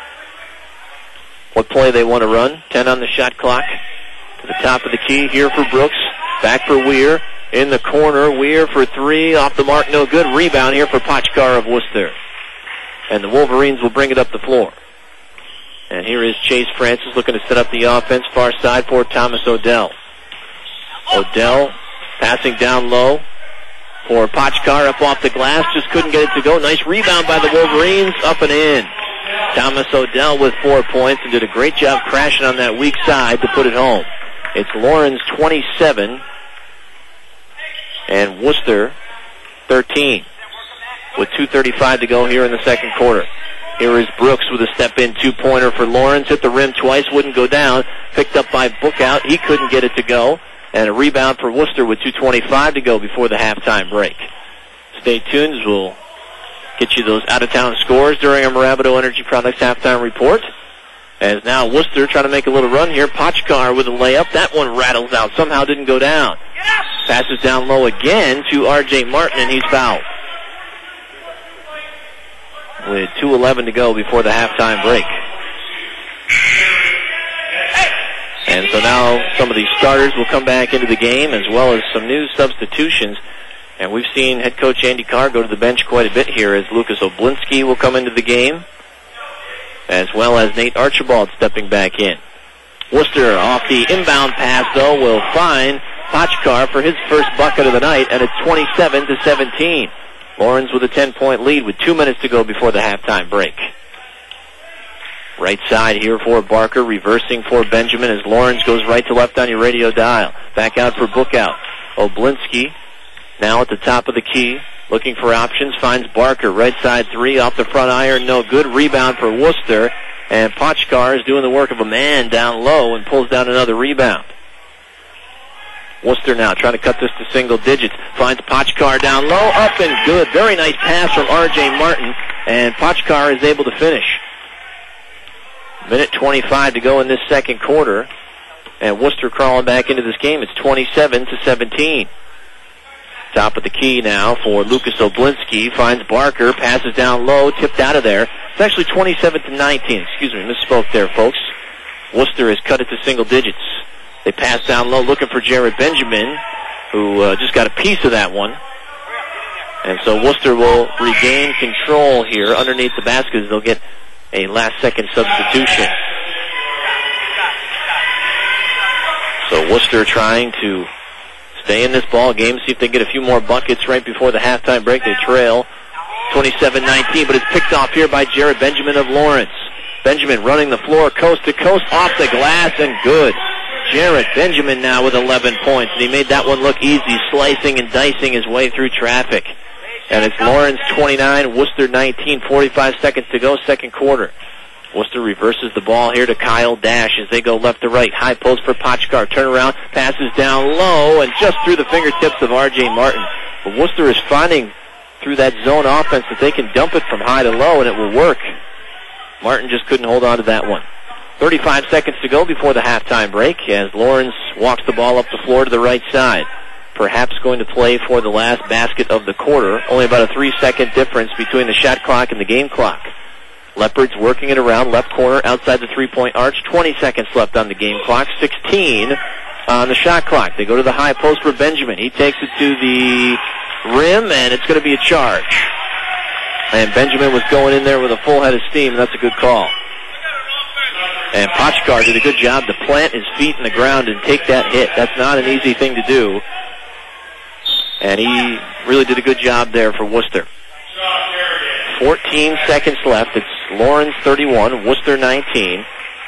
what play they want to run. ten on the shot clock. To the top of the key here for Brooks. Back for Weir. In the corner, Weir for three. Off the mark, no good. Rebound here for Potchkar of Worcester. And the Wolverines will bring it up the floor. And here is Chase Francis looking to set up the offense far side for Thomas Odell. Odell passing down low for Pochkar up off the glass. Just couldn't get it to go. Nice rebound by the Wolverines. Up and in. Thomas Odell with four points and did a great job crashing on that weak side to put it home. It's Lawrence twenty-seven and Worcester thirteen with two thirty-five to go here in the second quarter. Here is Brooks with a step-in two-pointer for Lawrence. Hit the rim twice, wouldn't go down. Picked up by Bookout. He couldn't get it to go. And a rebound for Worcester with two twenty-five to go before the halftime break. Stay tuned. We'll get you those out-of-town scores during our Marabito Energy Products halftime report. As now Worcester trying to make a little run here. Pochkar with a layup. That one rattles out. Somehow didn't go down. Passes down low again to R J Martin, and he's fouled. With two eleven to go before the halftime break. And so now some of these starters will come back into the game, as well as some new substitutions. And we've seen head coach Andy Carr go to the bench quite a bit here, as Lucas Oblinski will come into the game, as well as Nate Archibald stepping back in. Worcester off the inbound pass, though, will find Pochkar for his first bucket of the night, and it's twenty-seven to seventeen. Lawrence with a ten-point lead with two minutes to go before the halftime break. Right side here for Barker, reversing for Benjamin as Lawrence goes right to left on your radio dial. Back out for Bookout. Oblinski now at the top of the key, looking for options, finds Barker. Right side three off the front iron, no good. Rebound for Worcester, and Pochkar is doing the work of a man down low and pulls down another rebound. Worcester now trying to cut this to single digits. Finds Pochkar down low, up and good. Very nice pass from R J Martin, and Pochkar is able to finish. Minute twenty-five to go in this second quarter, and Worcester crawling back into this game. It's twenty-seven to seventeen. Top of the key now for Lucas Oblinski. Finds Barker, passes down low, tipped out of there. It's actually twenty-seven to nineteen. Excuse me, misspoke there, folks. Worcester has cut it to single digits. They pass down low, looking for Jared Benjamin, who uh, just got a piece of that one. And so Worcester will regain control here underneath the basket. They'll get a last-second substitution. So Worcester trying to stay in this ball game, see if they get a few more buckets right before the halftime break. They trail twenty-seven nineteen, but it's picked off here by Jared Benjamin of Lawrence. Benjamin running the floor coast to coast, off the glass, and good. Jared Benjamin now with eleven points, and he made that one look easy, slicing and dicing his way through traffic. And it's Lawrence twenty-nine, Worcester nineteen, forty-five seconds to go, second quarter. Worcester reverses the ball here to Kyle Dash as they go left to right. High post for Pochkar. Turnaround, passes down low, and just through the fingertips of R J Martin. But Worcester is finding through that zone offense that they can dump it from high to low, and it will work. Martin just couldn't hold on to that one. thirty-five seconds to go before the halftime break as Lawrence walks the ball up the floor to the right side. Perhaps going to play for the last basket of the quarter. Only about a three-second difference between the shot clock and the game clock. Leopards working it around left corner outside the three-point arch. twenty seconds left on the game clock. sixteen on the shot clock. They go to the high post for Benjamin. He takes it to the rim, and it's going to be a charge. And Benjamin was going in there with a full head of steam, and that's a good call. And Pochkar did a good job to plant his feet in the ground and take that hit. That's not an easy thing to do. And he really did a good job there for Worcester. fourteen seconds left. It's Lawrence thirty-one, Worcester nineteen.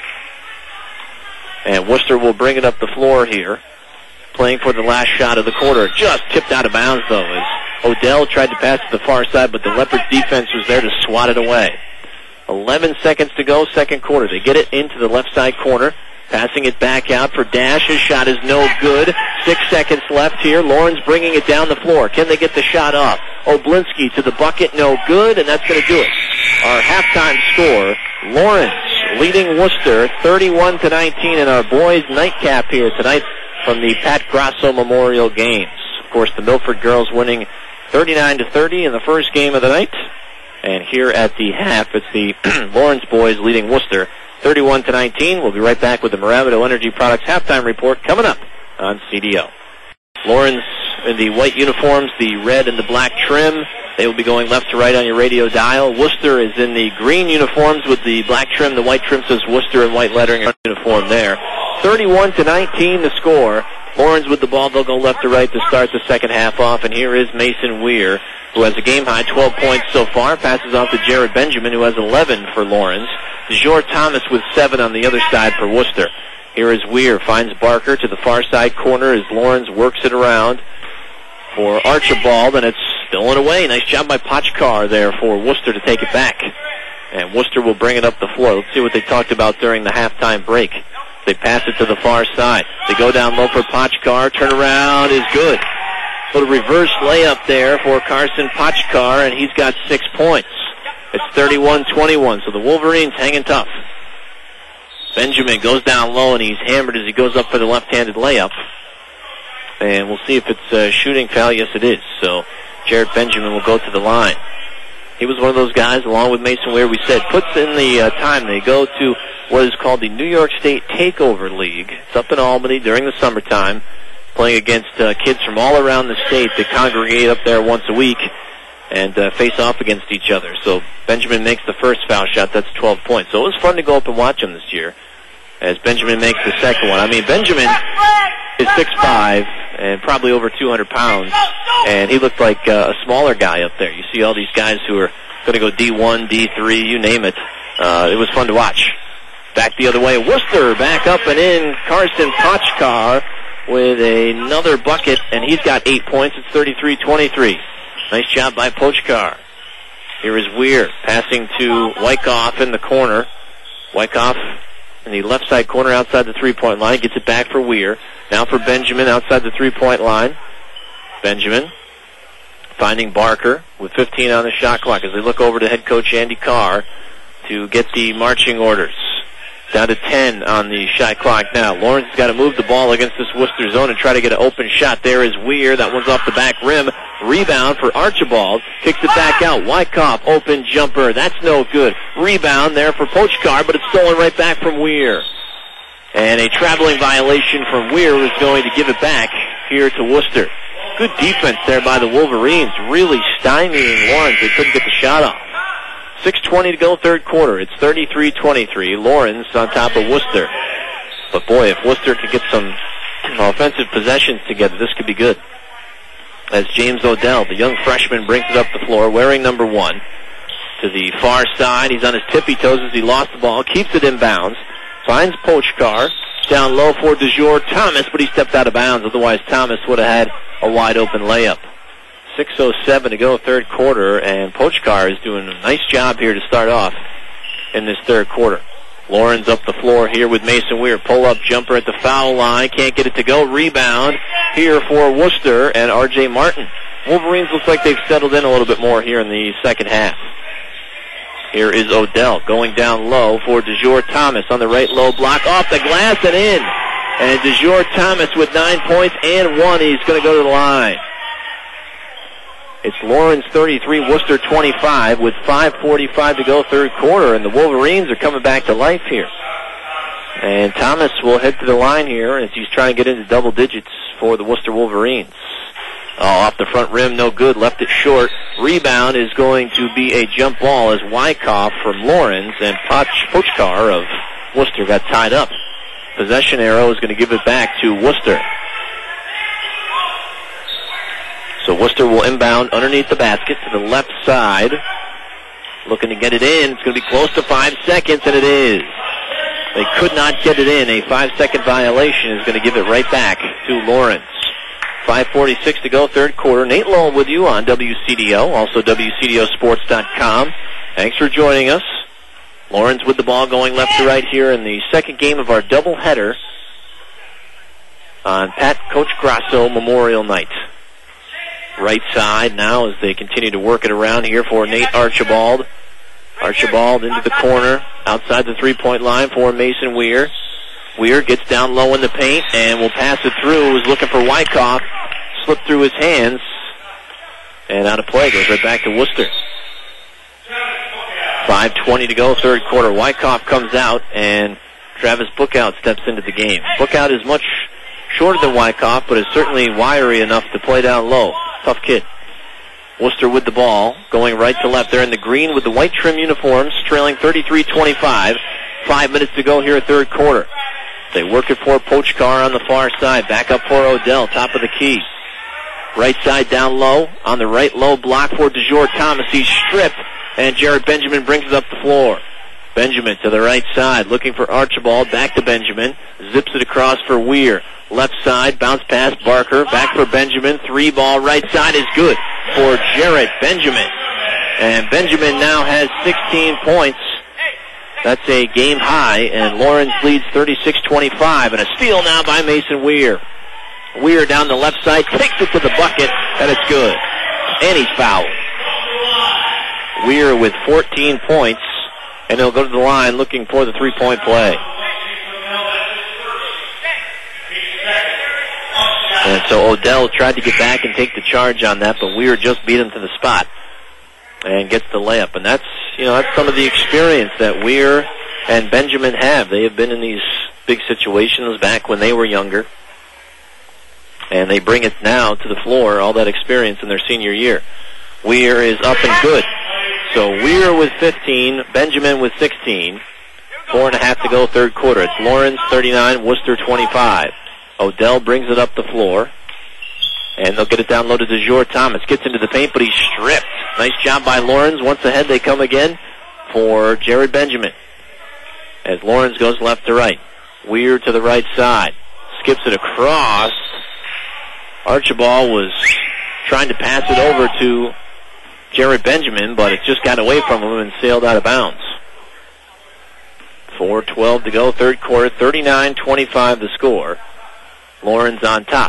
And Worcester will bring it up the floor here, playing for the last shot of the quarter. Just tipped out of bounds, though, as Odell tried to pass to the far side, but the Leopards defense was there to swat it away. eleven seconds to go, second quarter. They get it into the left side corner. Passing it back out for Dash. His shot is no good. Six seconds left here. Lawrence bringing it down the floor. Can they get the shot off? Oblinski to the bucket, no good, and that's going to do it. Our halftime score, Lawrence leading Worcester thirty-one to nineteen in our boys' nightcap here tonight from the Pat Grasso Memorial Games. Of course, the Milford girls winning thirty-nine to thirty in the first game of the night. And here at the half, it's the Lawrence boys leading Worcester thirty-one to nineteen. We'll be right back with the Marabito Energy Products halftime report coming up on C D O. Lawrence in the white uniforms, the red and the black trim. They will be going left to right on your radio dial. Worcester is in the green uniforms with the black trim. The white trim says Worcester in white lettering uniform there. thirty-one to nineteen the score Lawrence with the ball. They'll go left to right to start the second half off. And here is Mason Weir, who has a game-high twelve points so far. Passes off to Jared Benjamin, who has eleven for Lawrence. DeJour Thomas with seven on the other side for Worcester. Here is Weir. Finds Barker to the far side corner as Lawrence works it around for Archibald, and it's stolen away. Nice job by Pochkar there for Worcester to take it back. And Worcester will bring it up the floor. Let's see what they talked about during the halftime break. They pass it to the far side. They go down low for Pochkar. Turnaround is good. Little reverse layup there for Carson Pochkar, and he's got six points. It's thirty-one twenty-one, so the Wolverines hanging tough. Benjamin goes down low, and he's hammered as he goes up for the left-handed layup. And we'll see if it's a shooting foul. Yes, it is. So Jared Benjamin will go to the line. He was one of those guys, along with Mason Weir, we said, puts in the uh, time. They go to what is called the New York State Takeover League. It's up in Albany during the summertime, playing against uh, kids from all around the state that congregate up there once a week and uh, face off against each other. So Benjamin makes the first foul shot. That's twelve points. So it was fun to go up and watch him this year as Benjamin makes the second one. I mean, Benjamin is six five and probably over two hundred pounds, and he looked like uh, a smaller guy up there. You see all these guys who are going to go D one, D three, you name it. Uh, it was fun to watch. Back the other way, Worcester back up and in. Carson Pochkar with another bucket, and he's got eight points. It's thirty-three twenty-three. Nice job by Pochkar. Here is Weir passing to Wyckoff in the corner. Wyckoff in the left side corner outside the three-point line. Gets it back for Weir. Now for Benjamin outside the three-point line. Benjamin finding Barker with fifteen on the shot clock as they look over to head coach Andy Carr to get the marching orders. Down to ten on the shot clock now. Lawrence has got to move the ball against this Worcester zone and try to get an open shot. There is Weir. That one's off the back rim. Rebound for Archibald. Kicks it back out. Wyckoff, open jumper. That's no good. Rebound there for Pochkar, but it's stolen right back from Weir. And a traveling violation from Weir is going to give it back here to Worcester. Good defense there by the Wolverines. Really stymieing Lawrence. They couldn't get the shot off. six twenty to go, third quarter. It's thirty-three twenty-three. Lawrence on top of Worcester. But boy, if Worcester could get some offensive possessions together, this could be good. As James Odell, the young freshman, brings it up the floor, wearing number one. To the far side, he's on his tippy toes as he lost the ball, keeps it in bounds, finds Pochkar, down low for DeJour Thomas, but he stepped out of bounds. Otherwise, Thomas would have had a wide open layup. six oh seven to go, third quarter, and Pochkar is doing a nice job here to start off in this third quarter. Lawrence up the floor here with Mason Weir. Pull-up jumper at the foul line. Can't get it to go. Rebound here for Worcester and R J Martin. Wolverines looks like they've settled in a little bit more here in the second half. Here is Odell going down low for DeJour Thomas on the right low block. Off the glass and in. And DeJour Thomas with nine points and one. He's going to go to the line. It's Lawrence thirty-three, Worcester twenty-five with five forty-five to go, third quarter, and the Wolverines are coming back to life here. And Thomas will head to the line here as he's trying to get into double digits for the Worcester Wolverines. Oh, off the front rim, no good, left it short. Rebound is going to be a jump ball as Wyckoff from Lawrence and Poch, Pochkar of Worcester got tied up. Possession arrow is going to give it back to Worcester. So Worcester will inbound underneath the basket to the left side. Looking to get it in. It's going to be close to five seconds, and it is. They could not get it in. A five-second violation is going to give it right back to Lawrence. five forty-six to go, third quarter. Nate Lowell with you on W C D O, also W C D O sports dot com. Thanks for joining us. Lawrence with the ball going left to right here in the second game of our doubleheader on Pat Coach Grasso Memorial Night. Right side now as they continue to work it around here for Nate Archibald. Archibald into the corner, outside the three-point line for Mason Weir. Weir gets down low in the paint and will pass it through. Was looking for Wyckoff. Slipped through his hands. And out of play. Goes right back to Worcester. five twenty to go, third quarter. Wyckoff comes out and Travis Bookout steps into the game. Bookout is much shorter than Wyckoff, but is certainly wiry enough to play down low. Tough kid. Worcester with the ball, going right to left. They're in the green with the white trim uniforms, trailing thirty-three twenty-five. Five minutes to go here, third quarter. They work it for Pochkar on the far side. Back up for Odell, top of the key. Right side down low. On the right low block for DeJour Thomas. He's stripped, and Jared Benjamin brings it up the floor. Benjamin to the right side, looking for Archibald. Back to Benjamin. Zips it across for Weir. Left side, bounce pass Barker. Back for Benjamin. Three ball right side is good for Jared Benjamin. And Benjamin now has sixteen points. That's a game high, and Lawrence leads thirty-six twenty-five. And a steal now by Mason Weir. Weir down the left side, takes it to the bucket, and it's good. And he's fouled. Weir with fourteen points, and he'll go to the line looking for the three-point play. And so Odell tried to get back and take the charge on that, but Weir just beat him to the spot and gets the layup. And that's, you know, that's some of the experience that Weir and Benjamin have. They have been in these big situations back when they were younger, and they bring it now to the floor, all that experience in their senior year. Weir is up and good. So Weir with fifteen, Benjamin with sixteen. Four and a half to go, third quarter. It's Lawrence thirty-nine, Worcester twenty-five. Odell brings it up the floor, and they'll get it down low to DeJour Thomas. Gets into the paint, but he's stripped. Nice job by Lawrence. Once ahead, they come again for Jared Benjamin. As Lawrence goes left to right. Weir to the right side. Skips it across. Archibald was trying to pass it over to Jared Benjamin, but it just got away from him and sailed out of bounds. four twelve to go, third quarter, thirty-nine twenty-five the score. Lawrence on top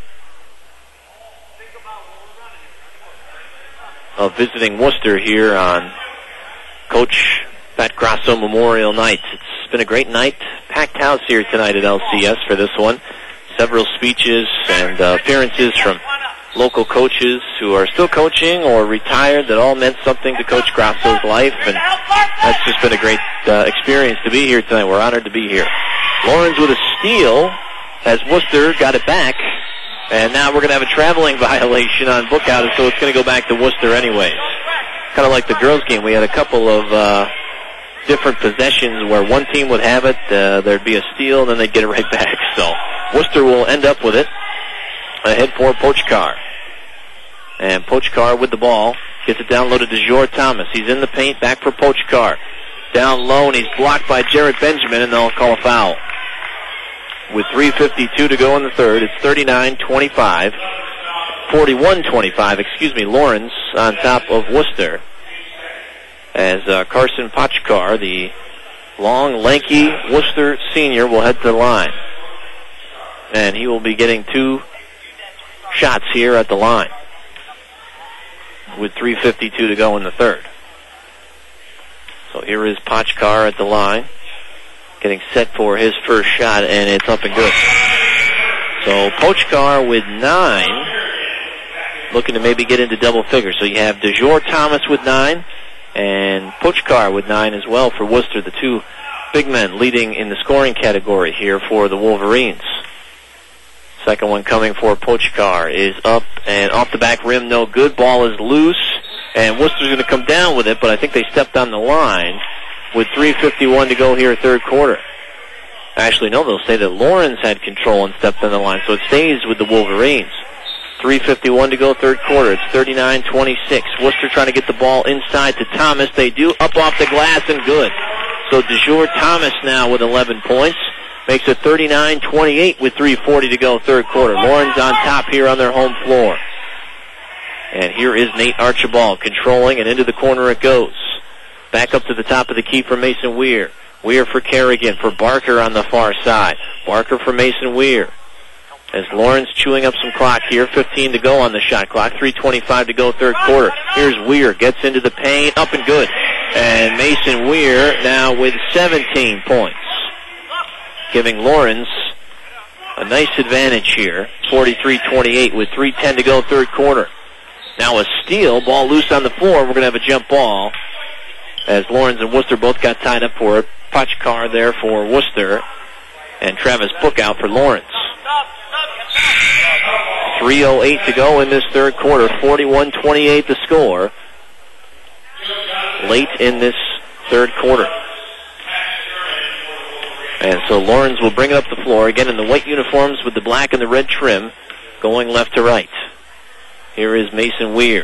of visiting Worcester here on Coach Pat Grasso Memorial Night. It's been a great night. Packed house here tonight at L C S for this one. Several speeches and uh, appearances from local coaches who are still coaching or retired that all meant something to Coach Grasso's life, and that's just been a great uh, experience to be here tonight. We're honored to be here. Lawrence with a steal as Worcester got it back, and now we're going to have a traveling violation on Bookout, so it's going to go back to Worcester anyways. Kind of like the girls' game. We had a couple of uh, different possessions where one team would have it, uh, there'd be a steal, and then they'd get it right back. So Worcester will end up with it. Ahead for Pochkar. And Pochkar with the ball. Gets it down low to DeJour Thomas. He's in the paint. Back for Pochkar. Down low, and he's blocked by Jared Benjamin, and they'll call a foul. With three fifty-two to go in the third, it's thirty-nine twenty-five. forty-one twenty-five, excuse me, Lawrence on top of Worcester. As uh, Carson Pochkar, the long, lanky Worcester senior, will head to the line. And he will be getting two shots here at the line with three fifty-two to go in the third. So here is Pochkar at the line, getting set for his first shot, and it's up and good. So Pochkar with nine, looking to maybe get into double figures. So you have DeJour Thomas with nine, and Pochkar with nine as well for Worcester, the two big men leading in the scoring category here for the Wolverines. Second one coming for Pochkar is up and off the back rim, no good. Ball is loose, and Worcester's going to come down with it, but I think they stepped on the line with three fifty-one to go here, third quarter. Actually, no, they'll say that Lawrence had control and stepped on the line, so it stays with the Wolverines. three fifty-one to go, third quarter. It's thirty-nine twenty-six. Worcester trying to get the ball inside to Thomas. They do, up off the glass and good. So DeJour Thomas now with eleven points. Makes it thirty-nine twenty-eight with three forty to go, third quarter. Lawrence on top here on their home floor. And here is Nate Archibald controlling, and into the corner it goes. Back up to the top of the key for Mason Weir. Weir for Kerrigan, for Barker on the far side. Barker for Mason Weir. As Lawrence chewing up some clock here, fifteen to go on the shot clock, three twenty-five to go, third quarter. Here's Weir, gets into the paint, up and good. And Mason Weir now with seventeen points, giving Lawrence a nice advantage here, forty-three twenty-eight with three ten to go, third quarter. Now a steal, ball loose on the floor. We're going to have a jump ball as Lawrence and Worcester both got tied up for it. Pochkar there for Worcester, and Travis Bookout for Lawrence. three oh eight to go in this third quarter, forty-one twenty-eight the score. Late in this third quarter. And so Lawrence will bring it up the floor, again in the white uniforms with the black and the red trim, going left to right. Here is Mason Weir.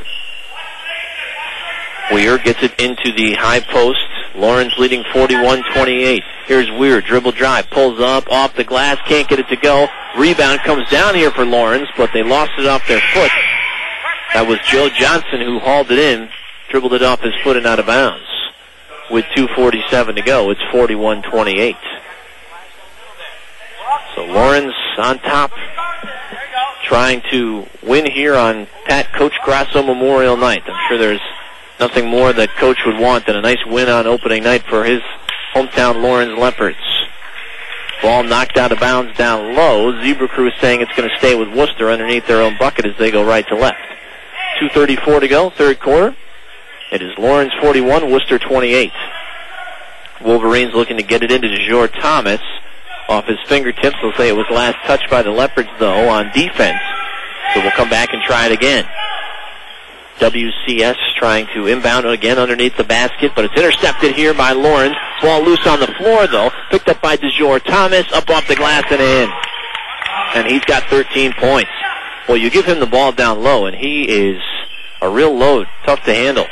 Weir gets it into the high post. Lawrence leading forty-one twenty-eight. Here's Weir, dribble drive, pulls up, off the glass, can't get it to go. Rebound comes down here for Lawrence, but they lost it off their foot. That was Joe Johnson who hauled it in, dribbled it off his foot and out of bounds. With two forty-seven to go, it's forty-one twenty-eight. So Lawrence on top, trying to win here on Pat Coach Grasso Memorial Night. I'm sure there's nothing more that Coach would want than a nice win on opening night for his hometown Lawrence Leopards. Ball knocked out of bounds down low. Zebra Crew saying it's going to stay with Worcester underneath their own bucket as they go right to left. two thirty-four to go, third quarter. It is Lawrence forty-one, Worcester twenty-eight. Wolverines looking to get it into DeJour Thomas. Off his fingertips, they'll say it was last touched by the Leopards, though, on defense. So we'll come back and try it again. W C S trying to inbound again underneath the basket, but it's intercepted here by Lawrence. Ball loose on the floor, though. Picked up by DeJour Thomas, up off the glass and in. And he's got thirteen points. Well, you give him the ball down low, and he is a real load. Tough to handle.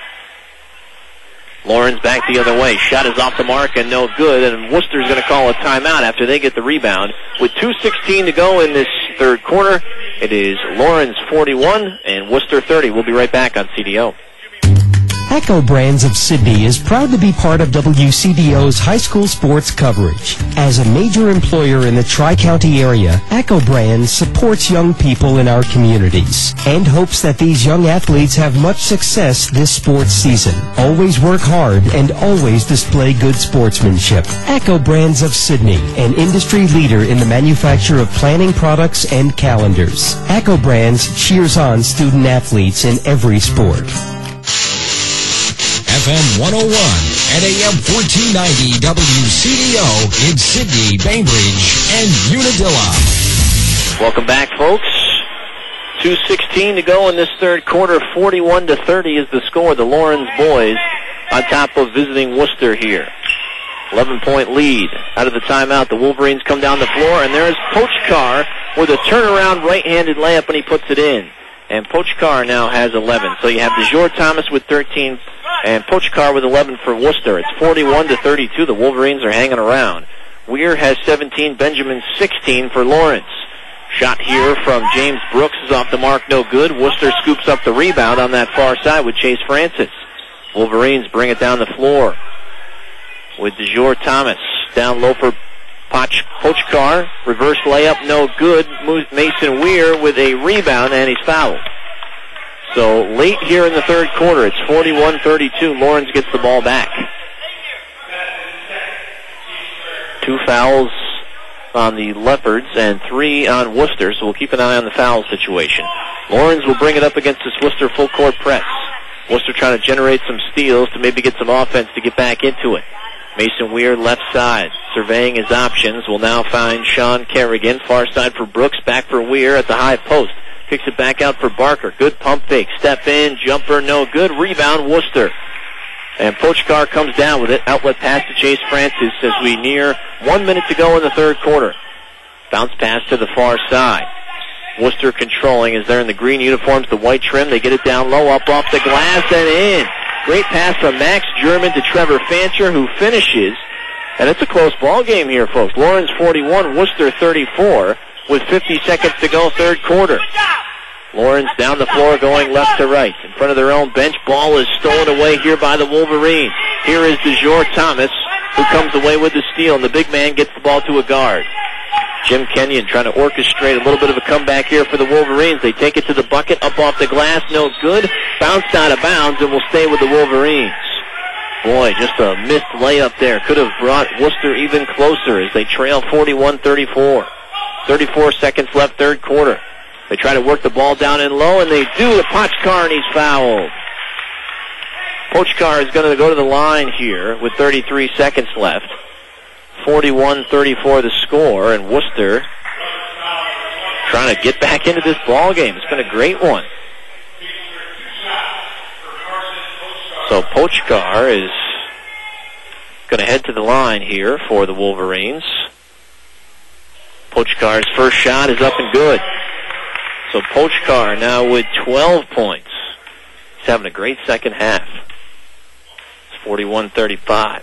Lawrence back the other way. Shot is off the mark and no good, and Worcester's going to call a timeout after they get the rebound. With two sixteen to go in this third quarter, it is Lawrence forty-one and Worcester thirty. We'll be right back on C D O. Echo Brands of Sydney is proud to be part of W C D O's high school sports coverage. As a major employer in the Tri-County area, Echo Brands supports young people in our communities and hopes that these young athletes have much success this sports season. Always work hard and always display good sportsmanship. Echo Brands of Sydney, an industry leader in the manufacture of planning products and calendars. Echo Brands cheers on student athletes in every sport. F M one oh one and A M fourteen ninety W C D O in Sydney, Bainbridge, and Unadilla. Welcome back, folks. two sixteen to go in this third quarter. forty-one to thirty is the score. The Lawrence boys on top of visiting Worcester here. eleven-point lead. Out of the timeout, the Wolverines come down the floor, and there's Pochkar with a turnaround right-handed layup, and he puts it in. And Pochkar now has eleven. So you have DeJour Thomas with thirteen and Pochkar with eleven for Worcester. It's forty-one to thirty-two. The Wolverines are hanging around. Weir has seventeen, Benjamin sixteen for Lawrence. Shot here from James Brooks is off the mark, no good. Worcester scoops up the rebound on that far side with Chase Francis. Wolverines bring it down the floor with DeJour Thomas. Down low for Poch, Pochkar. Reverse layup, no good. Mason Weir with a rebound, and he's fouled. So late here in the third quarter, it's forty-one thirty-two. Lawrence gets the ball back. Two fouls on the Leopards and three on Worcester, so we'll keep an eye on the foul situation. Lawrence will bring it up against this Worcester full court press. Worcester trying to generate some steals to maybe get some offense to get back into it. Mason Weir left side, surveying his options, will now find Sean Kerrigan. Far side for Brooks, back for Weir at the high post. Kicks it back out for Barker. Good pump fake. Step in, jumper, no good. Rebound, Worcester. And Pochkar comes down with it. Outlet pass to Chase Francis as we near one minute to go in the third quarter. Bounce pass to the far side. Worcester controlling as they're in the green uniforms, the white trim. They get it down low, up off the glass and in. Great pass from Max German to Trevor Fancher, who finishes. And it's a close ball game here, folks. Lawrence forty-one, Worcester thirty-four, with fifty seconds to go, third quarter. Lawrence down the floor going left to right. In front of their own bench, ball is stolen away here by the Wolverines. Here is DeJour Thomas, who comes away with the steal, and the big man gets the ball to a guard. Jim Kenyon trying to orchestrate a little bit of a comeback here for the Wolverines. They take it to the bucket, up off the glass, no good. Bounced out of bounds and will stay with the Wolverines. Boy, just a missed layup there. Could have brought Worcester even closer as they trail forty-one thirty-four. thirty-four seconds left, third quarter. They try to work the ball down in low, and they do to Pochkar, and he's fouled. Pochkar is going to go to the line here with thirty-three seconds left. forty-one thirty-four the score, and Worcester trying to get back into this ball game. It's been a great one. So Pochkar is going to head to the line here for the Wolverines. Pochkar's first shot is up and good. So Pochkar now with twelve points. He's having a great second half. It's forty-one thirty-five.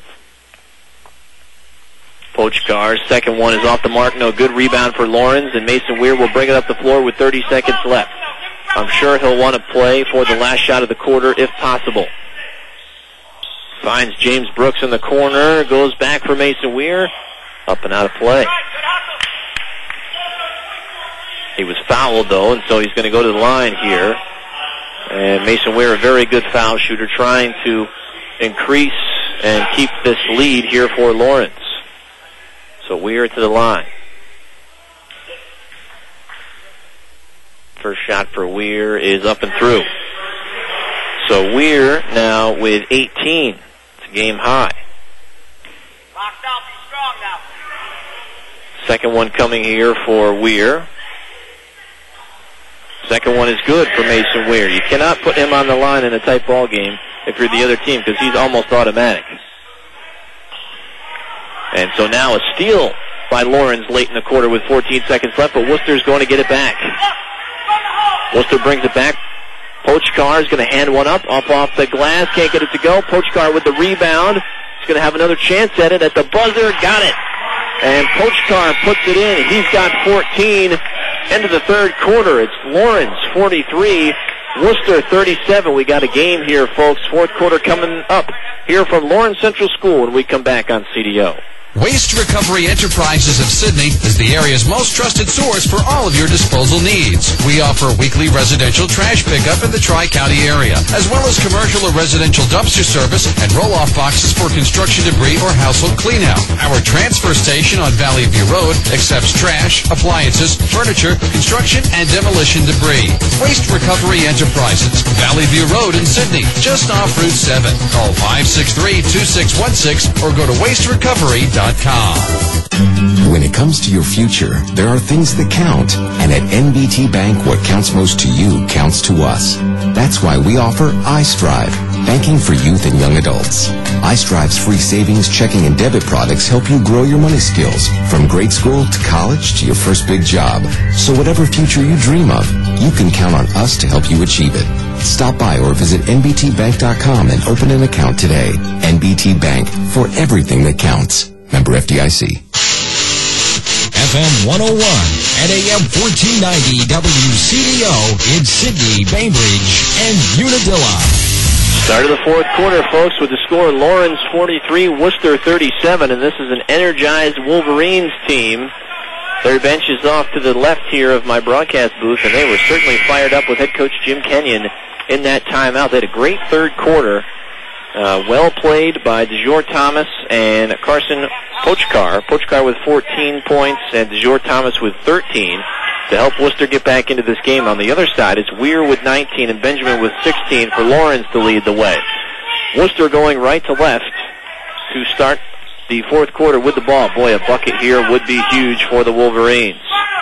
Pochkar's second one is off the mark. No good. Rebound for Lawrence, and Mason Weir will bring it up the floor with thirty seconds left. I'm sure he'll want to play for the last shot of the quarter if possible. Finds James Brooks in the corner. Goes back for Mason Weir. Up and out of play. He was fouled, though, and so he's going to go to the line here. And Mason Weir, a very good foul shooter, trying to increase and keep this lead here for Lawrence. So Weir to the line. First shot for Weir is up and through. So Weir now with eighteen. It's a game high. Second one coming here for Weir. Second one is good for Mason Weir. You cannot put him on the line in a tight ball game if you're the other team because he's almost automatic. And so now a steal by Lawrence late in the quarter with fourteen seconds left, but Worcester's going to get it back. Worcester brings it back. Pochkar is going to hand one up, up off the glass, can't get it to go. Pochkar with the rebound. He's going to have another chance at it at the buzzer, got it. And Pochkar puts it in. He's got fourteen. End of the third quarter. It's Lawrence forty-three, Worcester thirty-seven. We got a game here, folks. Fourth quarter coming up here from Lawrence Central School when we come back on C D O. Waste Recovery Enterprises of Sydney is the area's most trusted source for all of your disposal needs. We offer weekly residential trash pickup in the Tri-County area, as well as commercial or residential dumpster service and roll-off boxes for construction debris or household cleanout. Our transfer station on Valley View Road accepts trash, appliances, furniture, construction, and demolition debris. Waste Recovery Enterprises, Valley View Road in Sydney, just off Route seven. Call five six three, two six one six or go to waste recovery dot com. When it comes to your future, there are things that count. And at N B T Bank, what counts most to you counts to us. That's why we offer iStrive, banking for youth and young adults. iStrive's free savings, checking, and debit products help you grow your money skills from grade school to college to your first big job. So whatever future you dream of, you can count on us to help you achieve it. Stop by or visit N B T bank dot com and open an account today. N B T Bank, for everything that counts. Member F D I C. F M one oh one and A M fourteen ninety W C D O in Sydney, Bainbridge, and Unadilla. Start of the fourth quarter, folks, with the score Lawrence forty-three, Worcester thirty-seven, and this is an energized Wolverines team. Their bench is off to the left here of my broadcast booth, and they were certainly fired up with head coach Jim Kenyon in that timeout. They had a great third quarter. Uh, well played by DeJour Thomas and Carson Pochkar. Pochkar with fourteen points and DeJour Thomas with thirteen to help Worcester get back into this game. On the other side, it's Weir with nineteen and Benjamin with sixteen for Lawrence to lead the way. Worcester going right to left to start the fourth quarter with the ball. Boy, a bucket here would be huge for the Wolverines.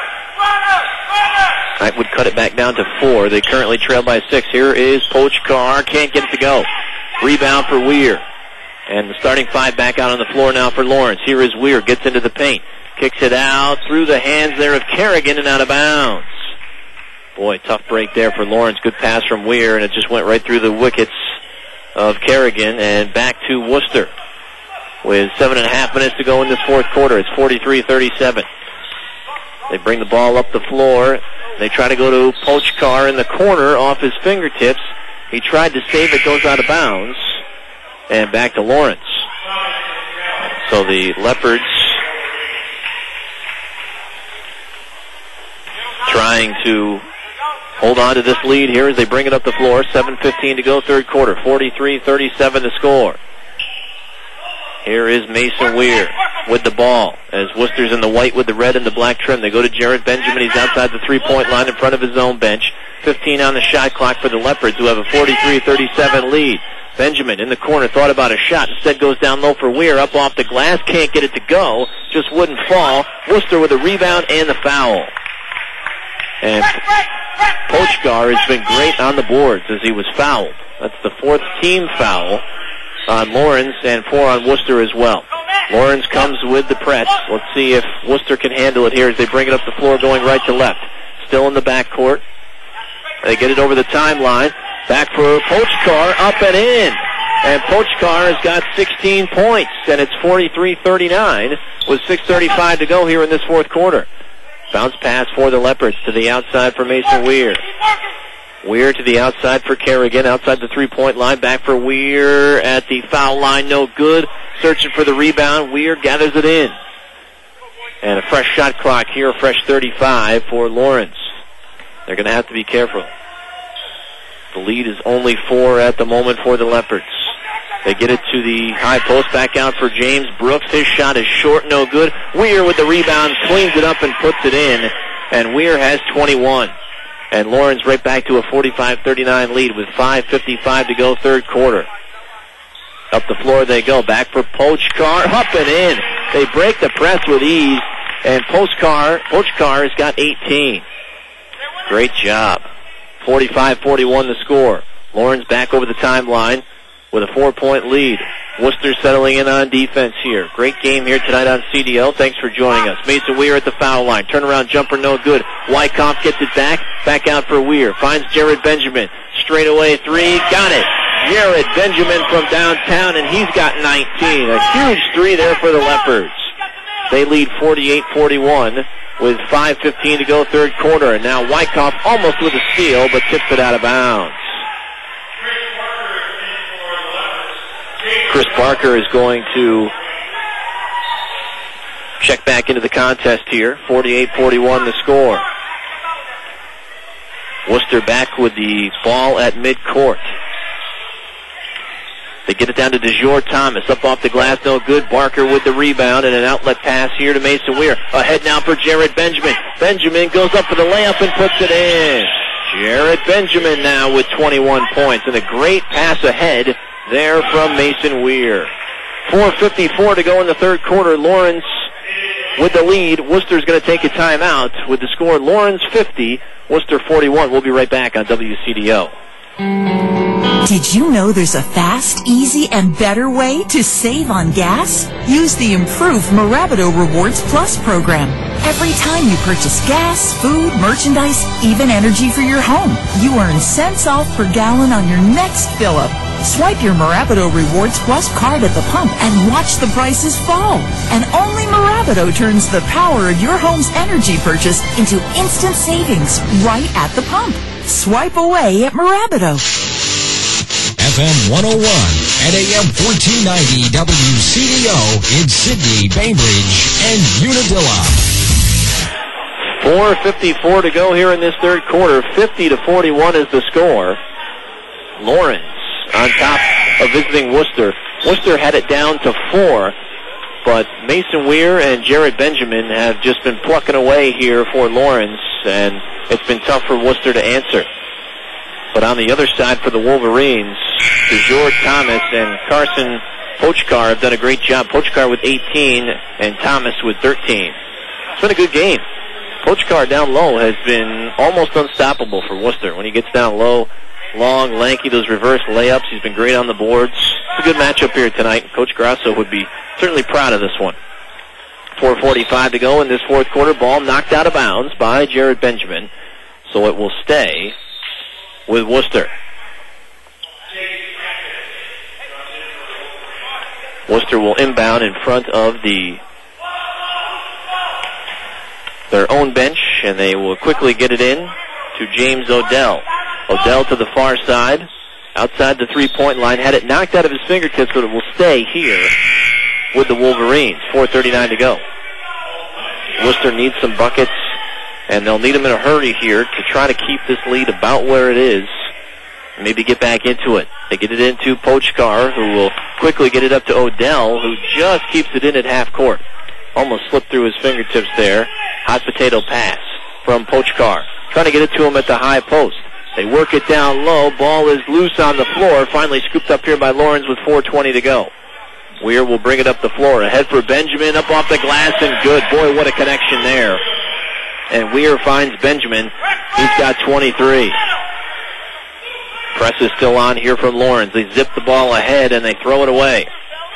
That would cut it back down to four. They currently trail by six. Here is Pochkar. Can't get it to go. Rebound for Weir. And the starting five back out on the floor now for Lawrence. Here is Weir. Gets into the paint. Kicks it out through the hands there of Kerrigan and out of bounds. Boy, tough break there for Lawrence. Good pass from Weir, and it just went right through the wickets of Kerrigan and back to Worcester. With seven and a half minutes to go in this fourth quarter, it's forty-three thirty-seven. They bring the ball up the floor. They try to go to Pochkar in the corner off his fingertips. He tried to save it, goes out of bounds, and back to Lawrence. So the Leopards trying to hold on to this lead here as they bring it up the floor. seven fifteen to go, third quarter. forty-three thirty-seven to score. Here is Mason Weir with the ball as Worcester's in the white with the red and the black trim. They go to Jared Benjamin. He's outside the three-point line in front of his own bench. fifteen on the shot clock for the Leopards, who have a forty-three thirty-seven lead. Benjamin in the corner thought about a shot. Instead goes down low for Weir. Up off the glass. Can't get it to go. Just wouldn't fall. Worcester with a rebound and the foul. And Pochkar has been great on the boards as he was fouled. That's the fourth team foul on Lawrence and four on Worcester as well. Lawrence comes with the press. Let's see if Worcester can handle it here as they bring it up the floor going right to left. Still in the backcourt. They get it over the timeline. Back for Pochkar, up and in. And Pochkar has got sixteen points, and it's forty-three thirty-nine with six thirty-five to go here in this fourth quarter. Bounce pass for the Leopards to the outside for Mason Weir. Weir to the outside for Kerrigan, outside the three-point line. Back for Weir at the foul line, no good. Searching for the rebound. Weir gathers it in. And a fresh shot clock here, a fresh thirty-five for Lawrence. They're going to have to be careful. The lead is only four at the moment for the Leopards. They get it to the high post, back out for James Brooks. His shot is short, no good. Weir with the rebound, cleans it up and puts it in. And Weir has twenty-one. And Lawrence right back to a forty-five thirty-nine lead with five fifty-five to go, third quarter. Up the floor they go. Back for Pochkar, up and in. They break the press with ease. And Pochkar, Pochkar has got eighteen. Great job. forty-five forty-one the score. Lawrence back over the timeline with a four-point lead. Worcester settling in on defense here. Great game here tonight on C D O. Thanks for joining us. Mason Weir at the foul line. Turnaround jumper, no good. Wyckoff gets it back. Back out for Weir. Finds Jared Benjamin. Straight away three. Got it. Jared Benjamin from downtown, and he's got nineteen. A huge three there for the Leopards. They lead forty-eight forty-one with five fifteen to go, third quarter. And now Wyckoff almost with a steal, but tips it out of bounds. Chris Barker is going to check back into the contest here. forty-eight forty-one the score. Worcester back with the ball at midcourt. They get it down to DeJour Thomas. Up off the glass, no good. Barker with the rebound and an outlet pass here to Mason Weir. Ahead now for Jared Benjamin. Benjamin goes up for the layup and puts it in. Jared Benjamin now with twenty-one points and a great pass ahead there from Mason Weir. four fifty-four to go in the third quarter. Lawrence with the lead. Worcester's going to take a timeout with the score Lawrence fifty, Worcester forty-one. We'll be right back on W C D O. Did you know there's a fast, easy, and better way to save on gas? Use the improved Marabido Rewards Plus program. Every time you purchase gas, food, merchandise, even energy for your home, you earn cents off per gallon on your next fill-up. Swipe your Marabido Rewards Plus card at the pump and watch the prices fall. And only Marabido turns the power of your home's energy purchase into instant savings right at the pump. Swipe away at Marabido. F M one oh one and A M fourteen ninety W C D O in Sydney, Bainbridge, and Unadilla. four fifty-four to go here in this third quarter. fifty to forty-one is the score. Lawrence on top of visiting Worcester. Worcester had it down to four, but Mason Weir and Jared Benjamin have just been plucking away here for Lawrence, and it's been tough for Worcester to answer. But on the other side for the Wolverines, DeJour Thomas and Carson Pochkar have done a great job. Pochkar with eighteen and Thomas with thirteen. It's been a good game. Pochkar down low has been almost unstoppable for Worcester. When he gets down low, long, lanky, those reverse layups, he's been great on the boards. It's a good matchup here tonight. Coach Grasso would be certainly proud of this one. four forty-five to go in this fourth quarter. Ball knocked out of bounds by Jared Benjamin, so it will stay with Worcester. Worcester will inbound in front of the their own bench, and they will quickly get it in to James Odell. Odell to the far side, outside the three-point line. Had it knocked out of his fingertips, but it will stay here with the Wolverines. four thirty-nine to go. Worcester needs some buckets, and they'll need them in a hurry here to try to keep this lead about where it is. Maybe get back into it. They get it into Pochkar, who will quickly get it up to Odell, who just keeps it in at half court. Almost slipped through his fingertips there. Hot potato pass from Pochkar. Trying to get it to him at the high post. They work it down low. Ball is loose on the floor. Finally scooped up here by Lawrence with four twenty to go. Weir will bring it up the floor. Ahead for Benjamin. Up off the glass and good. Boy, what a connection there. And Weir finds Benjamin. He's got twenty-three. Press is still on here from Lawrence. They zip the ball ahead and they throw it away.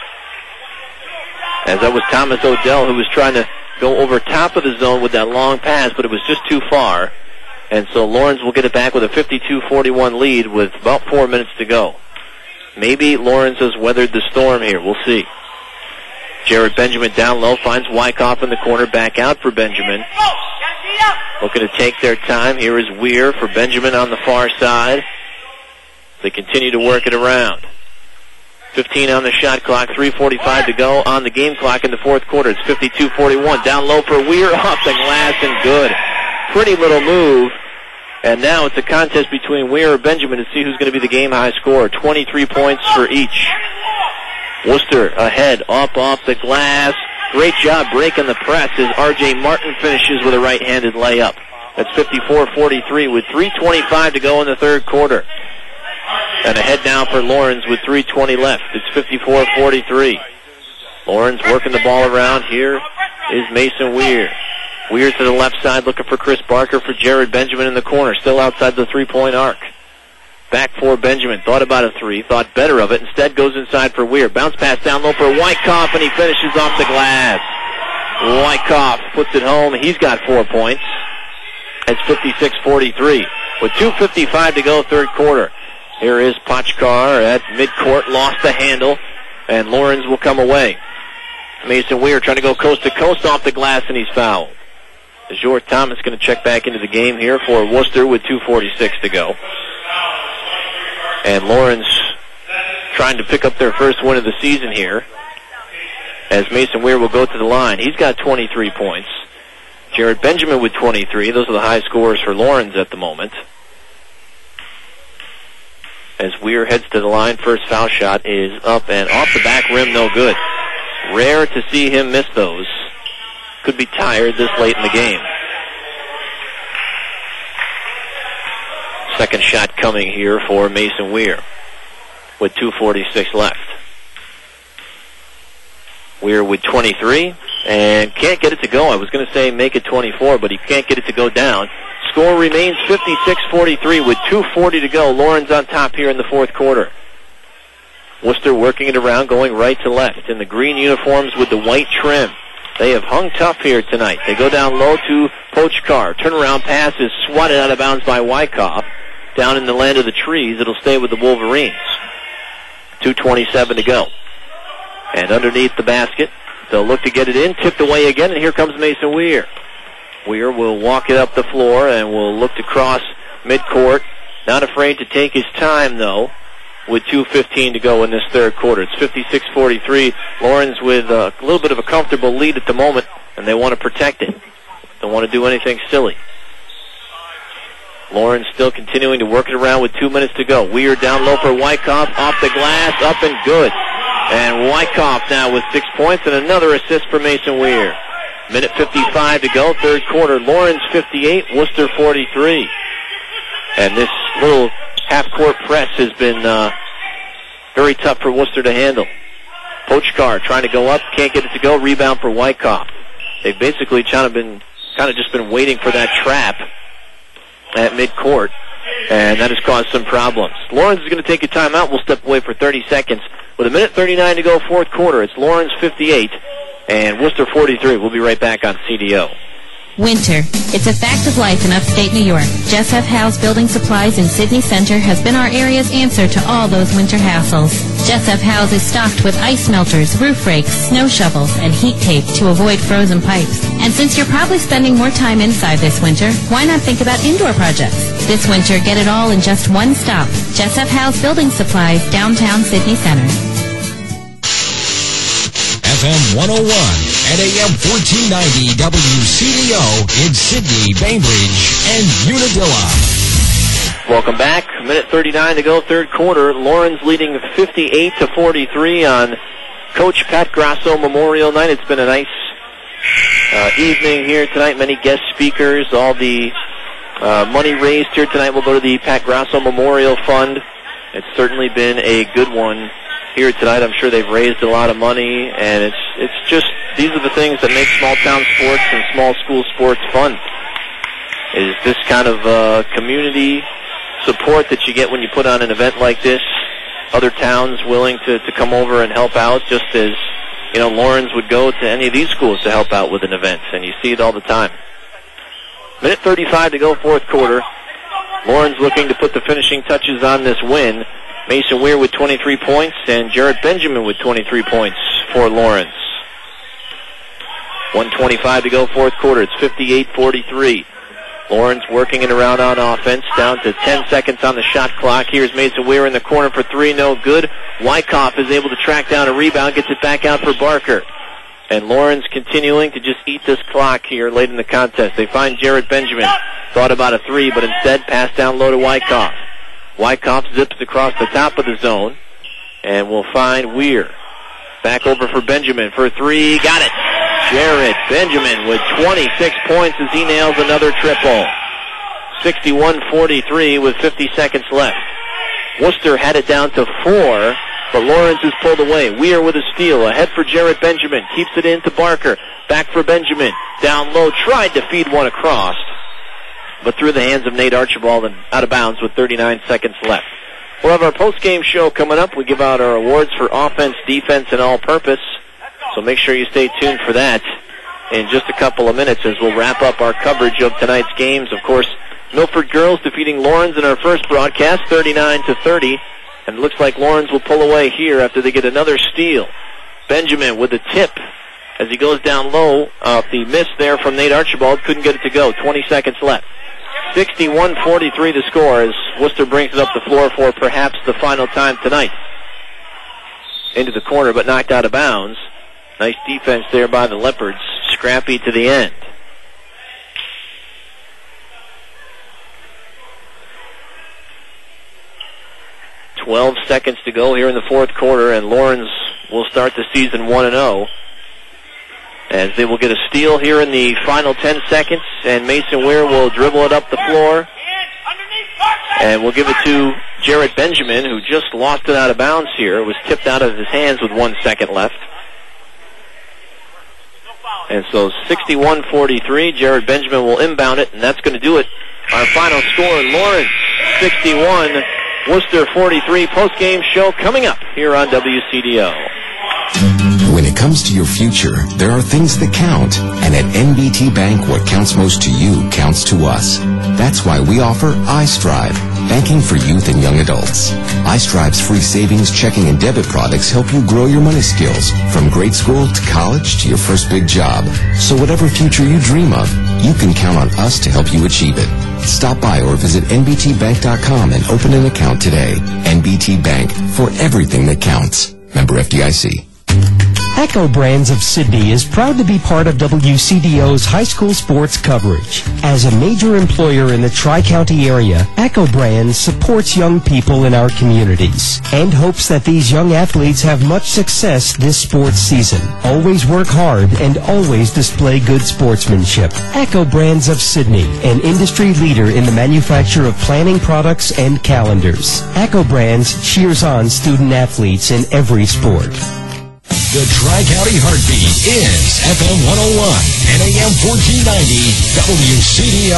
As that was Thomas Odell who was trying to go over top of the zone with that long pass, but it was just too far. And so Lawrence will get it back with a fifty-two forty-one lead with about four minutes to go. Maybe Lawrence has weathered the storm here. We'll see. Jared Benjamin down low, finds Wyckoff in the corner, back out for Benjamin. Looking to take their time. Here is Weir for Benjamin on the far side. They continue to work it around. fifteen on the shot clock, three forty-five to go on the game clock in the fourth quarter. It's fifty-two forty-one. Down low for Weir, off the glass and good. Pretty little move. And now it's a contest between Weir and Benjamin to see who's going to be the game-high scorer. twenty-three points for each. Worcester ahead, up off the glass. Great job breaking the press as R J Martin finishes with a right-handed layup. That's fifty-four forty-three with three twenty-five to go in the third quarter. And ahead now for Lawrence with three twenty left. It's fifty-four forty-three. Lawrence working the ball around. Here is Mason Weir. Weir to the left side looking for Chris Barker for Jared Benjamin in the corner. Still outside the three-point arc. Back for Benjamin. Thought about a three. Thought better of it. Instead goes inside for Weir. Bounce pass down low for Wyckoff, and he finishes off the glass. Wyckoff puts it home. He's got four points. It's fifty-six forty-three. With two fifty-five to go, third quarter. Here is Pochkar at midcourt. Lost the handle, and Lawrence will come away. Mason Weir trying to go coast to coast off the glass, and he's fouled. Azure Thomas going to check back into the game here for Worcester with two forty-six to go. And Lawrence trying to pick up their first win of the season here as Mason Weir will go to the line. He's got twenty-three points. Jared Benjamin with twenty-three. Those are the high scorers for Lawrence at the moment. As Weir heads to the line, first foul shot is up and off the back rim, no good. Rare to see him miss those. Could be tired this late in the game. Second shot coming here for Mason Weir with two forty-six left. Weir with twenty-three and can't get it to go. I was going to say make it twenty-four, but he can't get it to go down. Score remains fifty-six forty-three with two forty to go. Lawrence on top here in the fourth quarter. Worcester working it around, going right to left in the green uniforms with the white trim. They have hung tough here tonight. They go down low to Pochkar. Turnaround pass is swatted out of bounds by Wyckoff. Down in the land of the trees, it'll stay with the Wolverines. two twenty-seven to go. And underneath the basket, they'll look to get it in, tipped away again, and here comes Mason Weir. Weir will walk it up the floor and will look to cross midcourt. Not afraid to take his time, though, with two fifteen to go in this third quarter. It's fifty-six forty-three. Lawrence with a little bit of a comfortable lead at the moment, and they want to protect it. Don't want to do anything silly. Lawrence still continuing to work it around with two minutes to go. Weir down low for Wyckoff, off the glass, up and good. And Wyckoff now with six points and another assist for Mason Weir. Minute fifty-five to go, third quarter. Lawrence fifty-eight, Worcester forty-three. And this little half-court press has been uh, very tough for Worcester to handle. Pochkar trying to go up, can't get it to go. Rebound for Wyckoff. They've basically kind of been, kind of just been waiting for that trap at midcourt, and that has caused some problems. Lawrence is going to take a timeout. We'll step away for thirty seconds. With a minute thirty-nine to go, fourth quarter, it's Lawrence fifty-eight and Worcester forty-three. We'll be right back on C D O. Winter. It's a fact of life in upstate New York. Jess F. Howe's Building Supplies in Sydney Center has been our area's answer to all those winter hassles. Jess F. Howe's is stocked with ice melters, roof rakes, snow shovels, and heat tape to avoid frozen pipes. And since you're probably spending more time inside this winter, why not think about indoor projects? This winter, get it all in just one stop. Jess F. Howe's Building Supplies, downtown Sydney Center. F M one oh one and A M fourteen ninety W C D O in Sydney, Bainbridge, and Unadilla. Welcome back. minute thirty-nine to go, third quarter. Lawrence leading fifty-eight to forty-three on Coach Pat Grasso Memorial Night. It's been a nice uh, evening here tonight. Many guest speakers. All the uh, money raised here tonight will go to the Pat Grasso Memorial Fund. It's certainly been a good one here tonight. I'm sure they've raised a lot of money, and it's it's just, these are the things that make small town sports and small school sports fun. Is this kind of uh, community support that you get when you put on an event like this. Other towns willing to, to come over and help out, just as, you know, Lawrence would go to any of these schools to help out with an event, and you see it all the time. Minute thirty-five to go, fourth quarter. Lawrence looking to put the finishing touches on this win. Mason Weir with twenty-three points, and Jarrett Benjamin with twenty-three points for Lawrence. one twenty-five to go, fourth quarter. It's fifty-eight forty-three. Lawrence working it around on offense, down to ten seconds on the shot clock. Here's Mason Weir in the corner for three, no good. Wyckoff is able to track down a rebound, gets it back out for Barker. And Lawrence continuing to just eat this clock here late in the contest. They find Jarrett Benjamin. Thought about a three, but instead pass down low to Wyckoff. Wyckoff zips across the top of the zone, and we'll find Weir. Back over for Benjamin for three. Got it. Jarrett Benjamin with twenty-six points as he nails another triple. sixty-one forty-three with fifty seconds left. Worcester had it down to four, but Lawrence is pulled away. Weir with a steal. Ahead for Jarrett Benjamin. Keeps it in to Barker. Back for Benjamin. Down low. Tried to feed one across, but through the hands of Nate Archibald and out of bounds with thirty-nine seconds left. We'll have our post-game show coming up. We give out our awards for offense, defense, and all-purpose. So make sure you stay tuned for that in just a couple of minutes as we'll wrap up our coverage of tonight's games. Of course, Milford girls defeating Lawrence in our first broadcast, thirty-nine to thirty. And it looks like Lawrence will pull away here after they get another steal. Benjamin with a tip as he goes down low off the miss there from Nate Archibald. Couldn't get it to go. twenty seconds left. sixty-one forty-three to score as Worcester brings it up the floor for perhaps the final time tonight. Into the corner, but knocked out of bounds. Nice defense there by the Leopards. Scrappy to the end. twelve seconds to go here in the fourth quarter, and Lawrence will start the season one and oh. As they will get a steal here in the final ten seconds, and Mason Weir will dribble it up the floor. And we'll give it to Jarrett Benjamin, who just lost it out of bounds here. It was tipped out of his hands with one second left. And so sixty-one forty-three, Jarrett Benjamin will inbound it, and that's going to do it. Our final score, Lawrence sixty-one, Worcester forty-three. Post-game show coming up here on W C D O. When it comes to your future, there are things that count. And at N B T Bank, what counts most to you counts to us. That's why we offer iStrive, banking for youth and young adults. iStrive's free savings, checking, and debit products help you grow your money skills from grade school to college to your first big job. So whatever future you dream of, you can count on us to help you achieve it. Stop by or visit N B T bank dot com and open an account today. N B T Bank, for everything that counts. Member F D I C. Echo Brands of Sydney is proud to be part of W C D O's high school sports coverage. As a major employer in the Tri-County area, Echo Brands supports young people in our communities and hopes that these young athletes have much success this sports season. Always work hard and always display good sportsmanship. Echo Brands of Sydney, an industry leader in the manufacture of planning products and calendars. Echo Brands cheers on student athletes in every sport. The Tri-County Heartbeat is F M one oh one and A M fourteen ninety W C D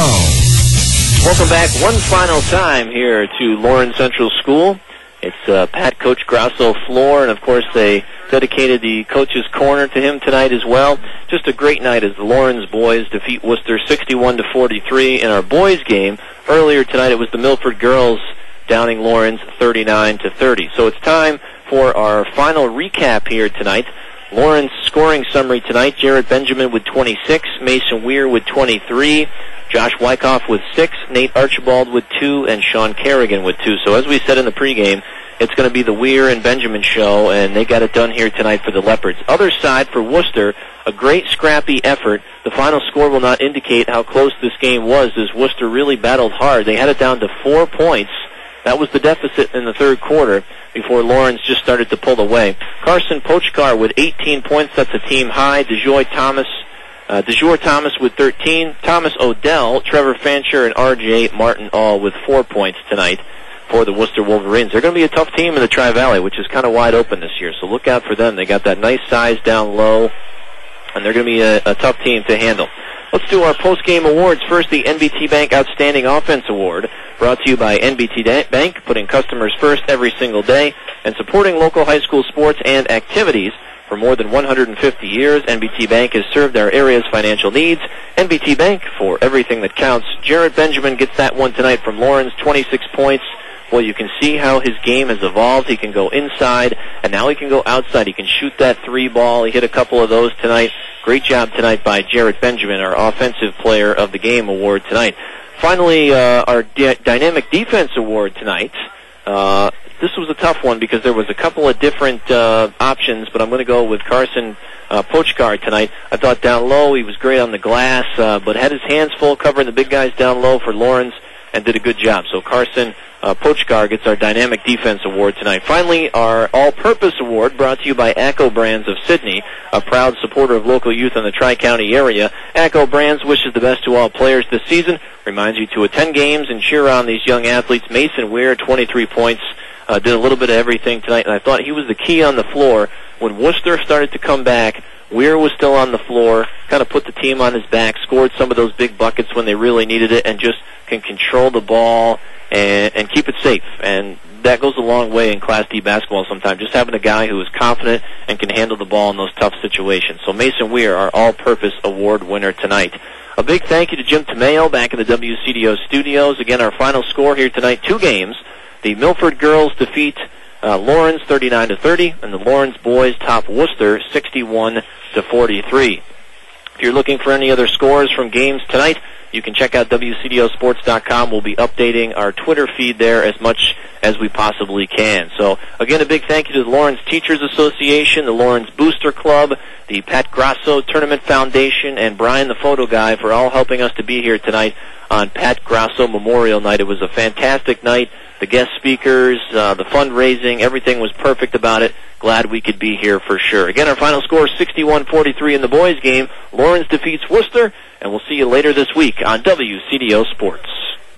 O. Welcome back one final time here to Lawrence Central School. It's uh, Pat Coach Grasso Floor, and of course they dedicated the Coach's Corner to him tonight as well. Just a great night as the Lawrence boys defeat Worcester sixty-one to forty-three. In our boys game earlier tonight, it was the Milford girls downing Lawrence thirty-nine to thirty. So it's time for our final recap here tonight. Lawrence scoring summary tonight: Jarrett Benjamin with twenty-six, Mason Weir with twenty-three, Josh Wyckoff with six, Nate Archibald with two, and Sean Kerrigan with two. So as we said in the pregame, it's going to be the Weir and Benjamin show, and they got it done here tonight for the Leopards. Other side for Worcester, a great scrappy effort. The final score will not indicate how close this game was, as Worcester really battled hard. They had it down to four points. That was the deficit in the third quarter before Lawrence just started to pull away. Carson Pochkar with eighteen points. That's a team high. DeJoy Thomas, uh, DeJour Thomas with thirteen. Thomas Odell, Trevor Fancher, and R J Martin all with four points tonight for the Worcester Wolverines. They're going to be a tough team in the Tri-Valley, which is kind of wide open this year. So look out for them. They got that nice size down low, and they're going to be a, a tough team to handle. Let's do our post-game awards. First, the N B T Bank Outstanding Offense Award, brought to you by N B T Bank, putting customers first every single day and supporting local high school sports and activities. For more than one hundred fifty years, N B T Bank has served our area's financial needs. N B T Bank, for everything that counts. Jarrett Benjamin gets that one tonight from Lawrence, twenty-six points. Well, you can see how his game has evolved. He can go inside, and now he can go outside. He can shoot that three ball. He hit a couple of those tonight. Great job tonight by Jarrett Benjamin, our Offensive Player of the Game award tonight. Finally, uh, our D- Dynamic Defense award tonight. Uh, this was a tough one because there was a couple of different uh, options, but I'm going to go with Carson uh, Pochkar tonight. I thought down low he was great on the glass, uh, but had his hands full covering the big guys down low for Lawrence and did a good job. So Carson uh, Pochkar gets our Dynamic Defense award tonight. Finally, our All-Purpose award, brought to you by ACCO Brands of Sydney, a proud supporter of local youth in the Tri-County area. ACCO Brands wishes the best to all players this season, reminds you to attend games and cheer on these young athletes. Mason Weir, twenty-three points, uh, did a little bit of everything tonight, and I thought he was the key on the floor. When Worcester started to come back, Weir was still on the floor, kind of put the team on his back, scored some of those big buckets when they really needed it, and just can control the ball and, and keep it safe. And that goes a long way in Class D basketball sometimes, just having a guy who is confident and can handle the ball in those tough situations. So Mason Weir, our all-purpose award winner tonight. A big thank you to Jim Tomeo back in the W C D O studios. Again, our final score here tonight, two games. The Milford girls defeat uh, Lawrence thirty-nine to thirty, and the Lawrence boys top Worcester sixty-one to forty-three. If you're looking for any other scores from games tonight, you can check out W C D O sports dot com. We'll be updating our Twitter feed there as much as we possibly can. So, again, a big thank you to the Lawrence Teachers Association, the Lawrence Booster Club, the Pat Grasso Tournament Foundation, and Brian the Photo Guy for all helping us to be here tonight on Pat Grasso Memorial Night. It was a fantastic night. The guest speakers, uh, the fundraising, everything was perfect about it. Glad we could be here for sure. Again, our final score is sixty-one forty-three in the boys' game. Lawrence defeats Worcester, and we'll see you later this week on W C D O Sports.